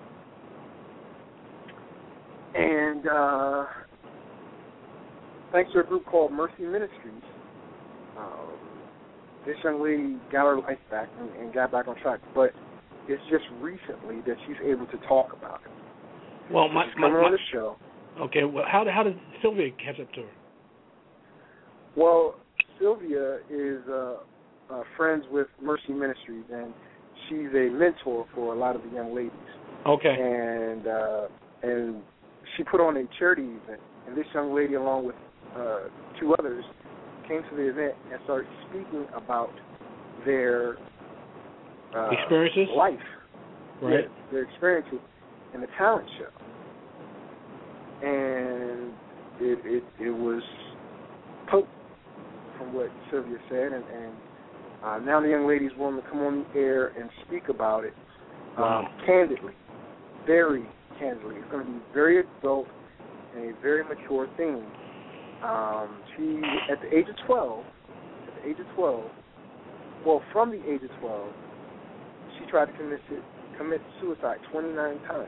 And uh, thanks to a group called Mercy Ministries, um, this young lady got her life back and, and got back on track. But it's just recently that she's able to talk about it. Well, my, she's my, coming my on the show. Okay, well, how how did Sylvia catch up to her? Well, Sylvia is uh, uh, friends with Mercy Ministries, and she's a mentor for a lot of the young ladies. Okay. And uh, and she put on a charity event, and this young lady, along with uh, two others, came to the event and started speaking about their uh, experiences, life, right? Yeah, their experiences in the talent show, and it it, it was potent from what Sylvia said, and, and uh, now the young lady's willing to come on the air and speak about it um, wow. candidly, very candidly. It's going to be very adult and a very mature theme. Um, she, at the age of twelve, at the age of twelve, well, from the age of twelve, she tried to commit commit suicide twenty-nine times,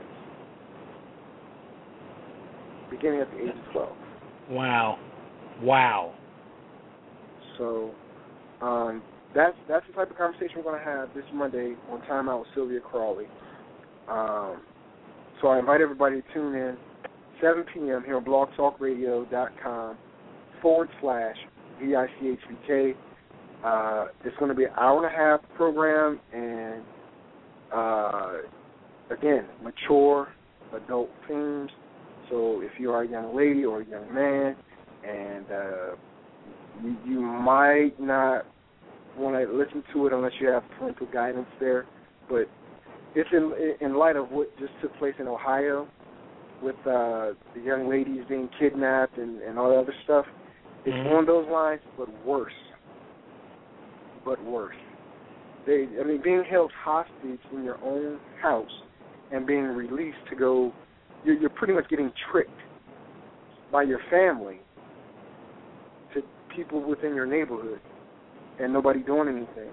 beginning at the age of twelve. Wow, wow. So um, that's that's the type of conversation we're going to have this Monday on Time Out with Sylvia Crawley. Um, so I invite everybody to tune in seven p.m. here on blogtalkradio.com forward slash V I C H V K. Uh, it's going to be an hour and a half program, and uh, again, mature adult themes. So if you are a young lady or a young man, and uh, you, you might not want to listen to it unless you have parental guidance there, but it's in in light of what just took place in Ohio with uh, the young ladies being kidnapped and, and all that other stuff. It's mm-hmm. on those lines, but worse. But worse. They, I mean, being held hostage in your own house and being released to go, you're, you're pretty much getting tricked by your family to people within your neighborhood and nobody doing anything.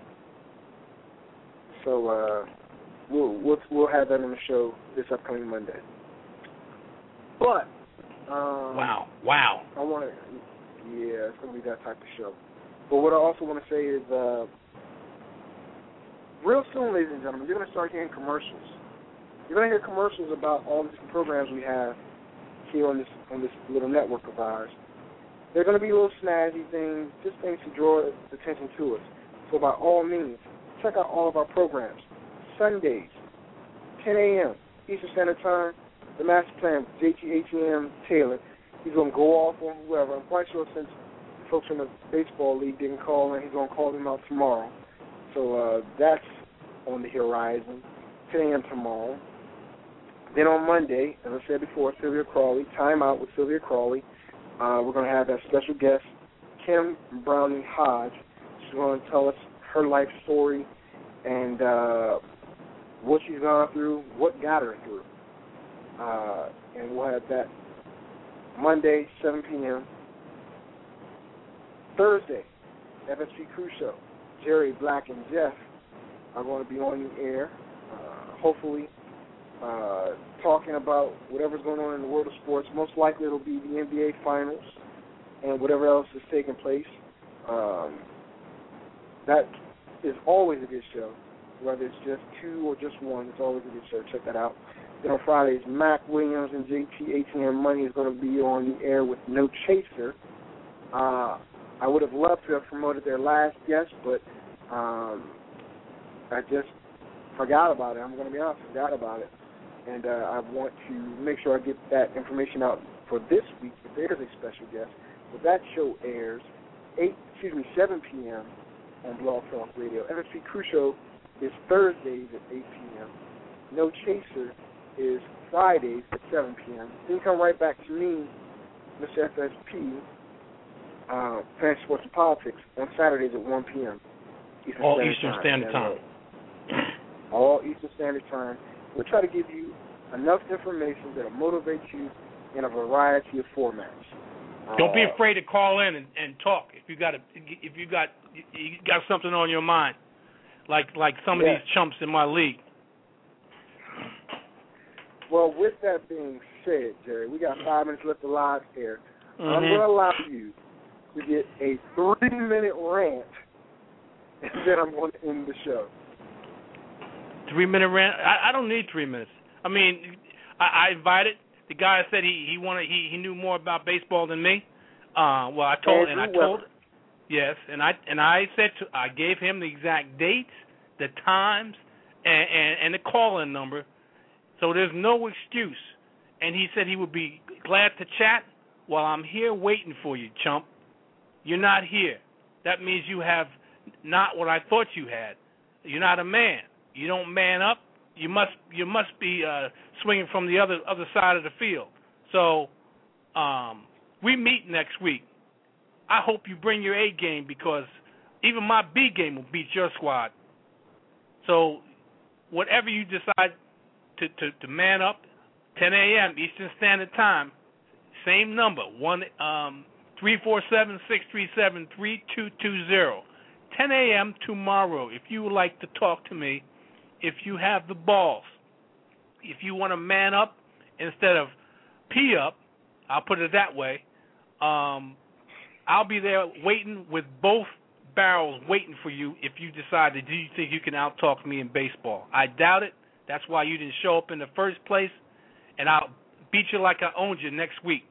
So uh, we'll, we'll we'll have that on the show this upcoming Monday. But um, wow, wow. I want to, yeah, it's going to be that type of show. But what I also want to say is, uh, real soon, ladies and gentlemen, you're going to start hearing commercials. You're going to hear commercials about all the different programs we have here on this on this little network of ours. They're going to be little snazzy things, just things to draw attention to us. So by all means, check out all of our programs. Sundays, ten a.m. Eastern Standard Time, the Master Plan with J T H M Taylor. He's going to go off on whoever. I'm quite sure since the folks in the baseball league didn't call in, he's going to call them out tomorrow. So uh, that's on the horizon, ten a.m. tomorrow. Then on Monday, as I said before, Sylvia Crawley, Time Out with Sylvia Crawley. Uh, we're going to have that special guest, Kim Browning Hodge. She's going to tell us her life story and uh, what she's gone through, what got her through. Uh, and we'll have that Monday, seven p.m. Thursday, F S P Crew Show. Jerry, Black, and Jeff are going to be on the air, uh, hopefully uh, talking about whatever's going on in the world of sports. Most likely it'll be the N B A Finals and whatever else is taking place. Um, that is always a good show, whether it's just two or just one. It's always a good show. Check that out. Then on Fridays, Mac Williams and J T A T M Money is going to be on the air with No Chaser. Uh, I would have loved to have promoted their last guest, but um, I just forgot about it. I'm going to be honest, forgot about it. And uh, I want to make sure I get that information out for this week if there is a special guest. But that show airs eight, excuse me, seven p.m. on Blog Talk Radio. F S P Crew Show is Thursdays at eight p.m. No Chaser is Fridays at seven p.m. Then you come right back to me, Mister F S P, uh, Fantasy Sports and Politics, on Saturdays at one p.m. Eastern All Standard Eastern Time. Standard Time. All Eastern Standard Time. We'll try to give you enough information that will motivate you in a variety of formats. Don't be Uh, afraid to call in and, and talk if you got a, if you got you got something on your mind, like like some Yeah. of these chumps in my league. Well, with that being said, Jerry, we got five minutes left of live here. I'm Mhm. going to allow you to get a three-minute rant, and then I'm going to end the show. Three minute rant. I, I don't need three minutes. I mean, I, I invited the guy. Said he he wanted he, he knew more about baseball than me. Uh, well, I told Andrew and I told Weber. yes, and I and I said to I gave him the exact dates, the times, and and, and the call-in number. So there's no excuse. And he said he would be glad to chat. Well, I'm here waiting for you, chump. You're not here. That means you have not what I thought you had. You're not a man. You don't man up. You must you must be uh, swinging from the other other side of the field. So um, we meet next week. I hope you bring your A game because even my B game will beat your squad. So whatever you decide to, to, to man up, ten a.m. Eastern Standard Time, same number, one um, three four seven, six three seven, three two two zero. ten a.m. tomorrow. If you would like to talk to me, if you have the balls, if you want to man up instead of pee up, I'll put it that way, um, I'll be there waiting with both barrels waiting for you if you decide that do you think you can out-talk me in baseball. I doubt it. That's why you didn't show up in the first place, and I'll beat you like I owned you next week.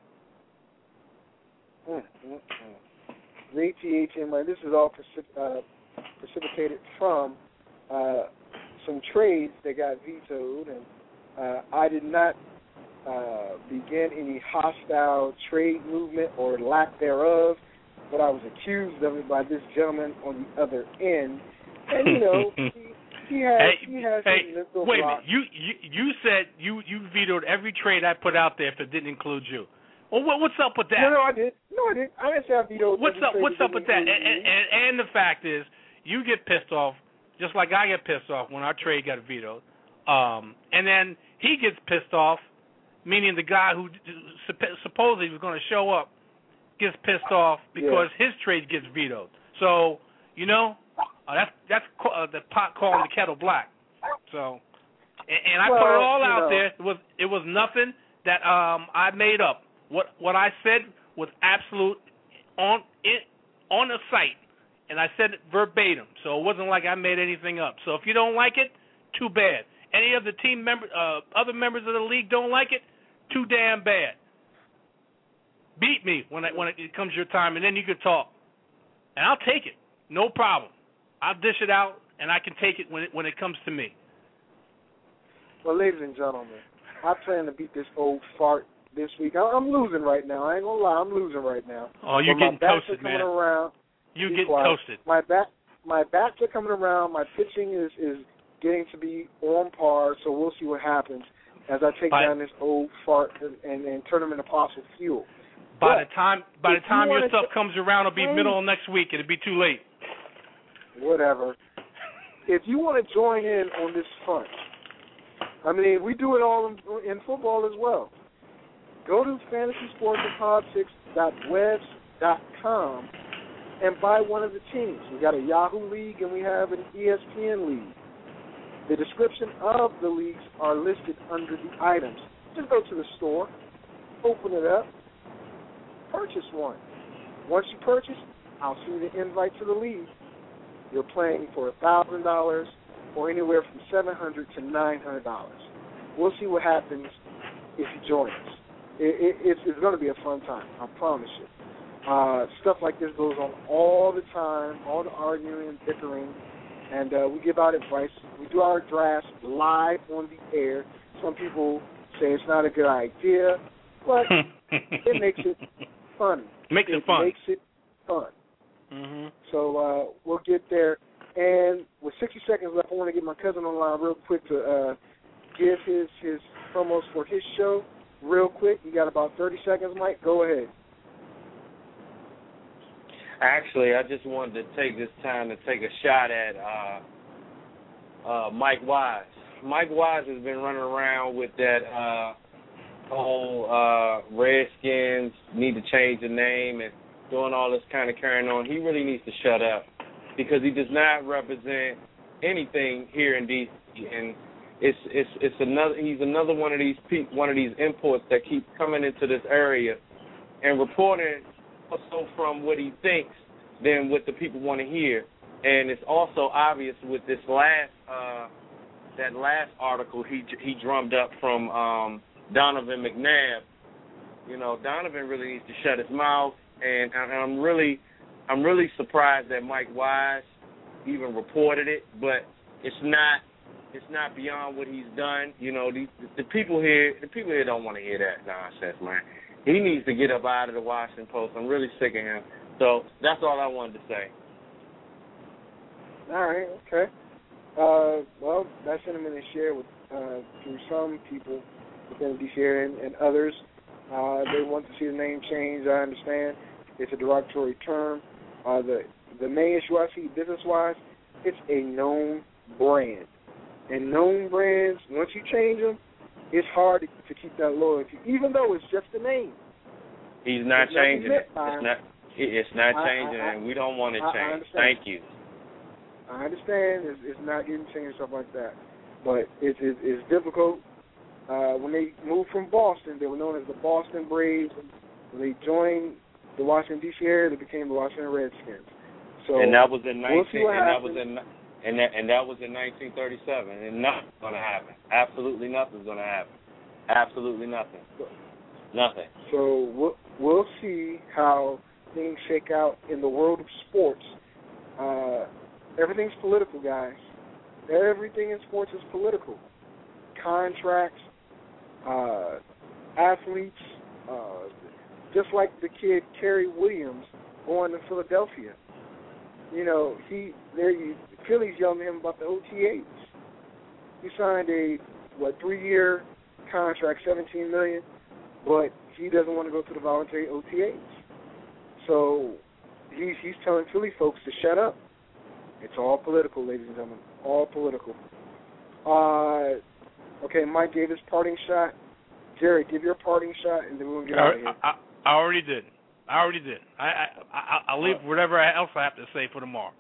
Mm, mm, mm. The T H M, this is all precip- uh, precipitated from uh, some trades that got vetoed, and uh, I did not uh, begin any hostile trade movement or lack thereof, but I was accused of it by this gentleman on the other end. And, you know, he, he has, hey, he has hey, his mental wait block. a minute. You, you you said you, you vetoed every trade I put out there if it didn't include you. Well, what, what's up with that? No, no, I did. No, I didn't. I didn't say I vetoed. What's every up? trade What's up with that? didn't And, include me. and, and the fact is, you get pissed off just like I get pissed off when our trade got vetoed, um, and then he gets pissed off, meaning the guy who supposedly was going to show up gets pissed off because yeah. his trade gets vetoed. So you know, uh, that's that's uh, the pot calling the kettle black. So, and, and I well, put it all out know. there. It was it was nothing that um, I made up. What what I said was absolute on it on the site, and I said it verbatim. So it wasn't like I made anything up. So if you don't like it, too bad. Any of the team member, uh, other members of the league don't like it, too damn bad. Beat me when it, when it comes your time, and then you could talk, and I'll take it, no problem. I'll dish it out, and I can take it when it when it comes to me. Well, ladies and gentlemen, I plan to beat this old fart this week. I'm losing right now. I ain't gonna lie, I'm losing right now. Oh, you're but getting my bats toasted, are coming man. Around. You're Be getting quiet. toasted. My bat, my bats are coming around. My pitching is, is getting to be on par. So we'll see what happens as I take by, down this old fart and, and, and turn them into fossil fuel. By but the time by the time you your stuff to, comes around, it'll be hey, middle of next week. It'll be too late. Whatever. If you want to join in on this fun, I mean, we do it all in, in football as well. Go to fantasy sports and politics dot webs dot com and buy one of the teams. We got a Yahoo League and we have an E S P N League. The description of the leagues are listed under the items. Just go to the store, open it up, purchase one. Once you purchase, I'll send you the invite to the league. You're playing for one thousand dollars or anywhere from seven hundred dollars to nine hundred dollars. We'll see what happens if you join us. It, it, it's, it's going to be a fun time, I promise you. Uh, stuff like this goes on all the time, all the arguing and bickering, and uh, we give out advice. We do our drafts live on the air. Some people say it's not a good idea, but it makes it fun. Makes it, it fun. makes it fun. Mm-hmm. So uh, we'll get there. And with sixty seconds left, I want to get my cousin on the line real quick to uh, give his, his promos for his show real quick. You got about thirty seconds, Mike. Go ahead. Actually, I just wanted to take this time to take a shot at uh, uh, Mike Wise. Mike Wise has been running around with that uh, whole uh, Redskins need to change the name and doing all this kind of carrying on. He really needs to shut up because he does not represent anything here in D C and it's it's it's another he's another one of these pe- one of these imports that keep coming into this area and reporting also from what he thinks than what the people want to hear. And it's also obvious with this last uh, that last article he he drummed up from um, Donovan McNabb. You know, Donovan really needs to shut his mouth, and, and I'm really I'm really surprised that Mike Wise even reported it, but it's not it's not beyond what he's done. You know, the, the people here the people here don't want to hear that nonsense, man. He needs to get up out of the Washington Post. I'm really sick of him. So that's all I wanted to say. All right, okay. Uh, well, that sentiment is shared with uh, through some people within the D C area and, and others. Uh, they want to see the name change. I understand it's a derogatory term. Uh, the the main issue I see business-wise, it's a known brand. And known brands, once you change them, it's hard to, to keep that loyalty, even though it's just a name. He's not it's changing it. It's not, it's not changing, I, I, and we don't want it I, changed. I Thank you. I understand it's, it's not getting changed, stuff like that. But it's, it's, it's difficult. Uh, when they moved from Boston, they were known as the Boston Braves. When they joined the Washington, D C area, they became the Washington Redskins. So and that was in we'll nineteen. And that was in and that and that was in nineteen thirty-seven. And nothing's going to happen. Absolutely nothing's going to happen. Absolutely nothing. Nothing. So we'll, we'll see how things shake out in the world of sports. Uh, everything's political, guys. Everything in sports is political. Contracts, uh, athletes, uh, just like the kid Kerry Williams going to Philadelphia. You know, he there. You, Philly's yelling at him about the O T As. He signed a what three-year contract, seventeen million dollars, but he doesn't want to go to the voluntary O T As. So he's he's telling Philly folks to shut up. It's all political, ladies and gentlemen, all political. Uh, okay, Mike gave his parting shot. Jerry, give your parting shot, and then we'll get out of here. I, I already did. I already did. I, I, I, I'll leave whatever else I have to say for tomorrow.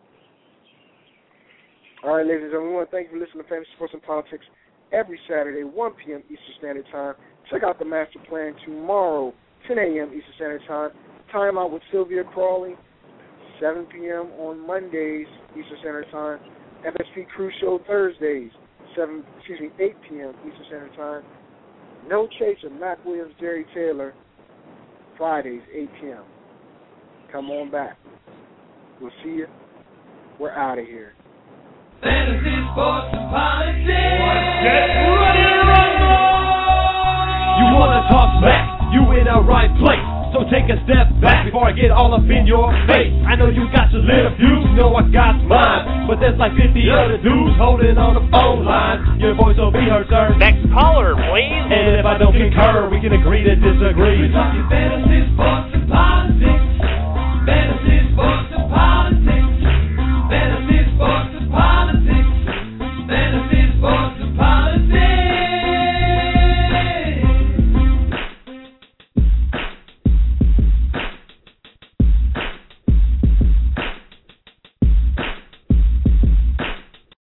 All right, ladies and gentlemen, we want to thank you for listening to Fantasy Sports and Politics every Saturday, one p.m. Eastern Standard Time. Check out the master plan tomorrow, ten a.m. Eastern Standard Time. Time out with Sylvia Crawley, seven p.m. on Mondays, Eastern Standard Time. F S P Crew Show Thursdays, seven, excuse me, eight p.m. Eastern Standard Time. No Chaser, Mac Williams, Jerry Taylor, Fridays, eight p.m. Come on back. We'll see you. We're out of here. Fantasy, sports, and politics. Get ready to rumble! You wanna talk smack? You in the right place. So take a step back before I get all up in your face. I know you got your little views, you know I got mine, but there's like fifty other dudes holding on the phone line. Your voice will be heard, sir. Next caller, please. And if I don't concur, we can agree to disagree. We're talking fantasy, sports.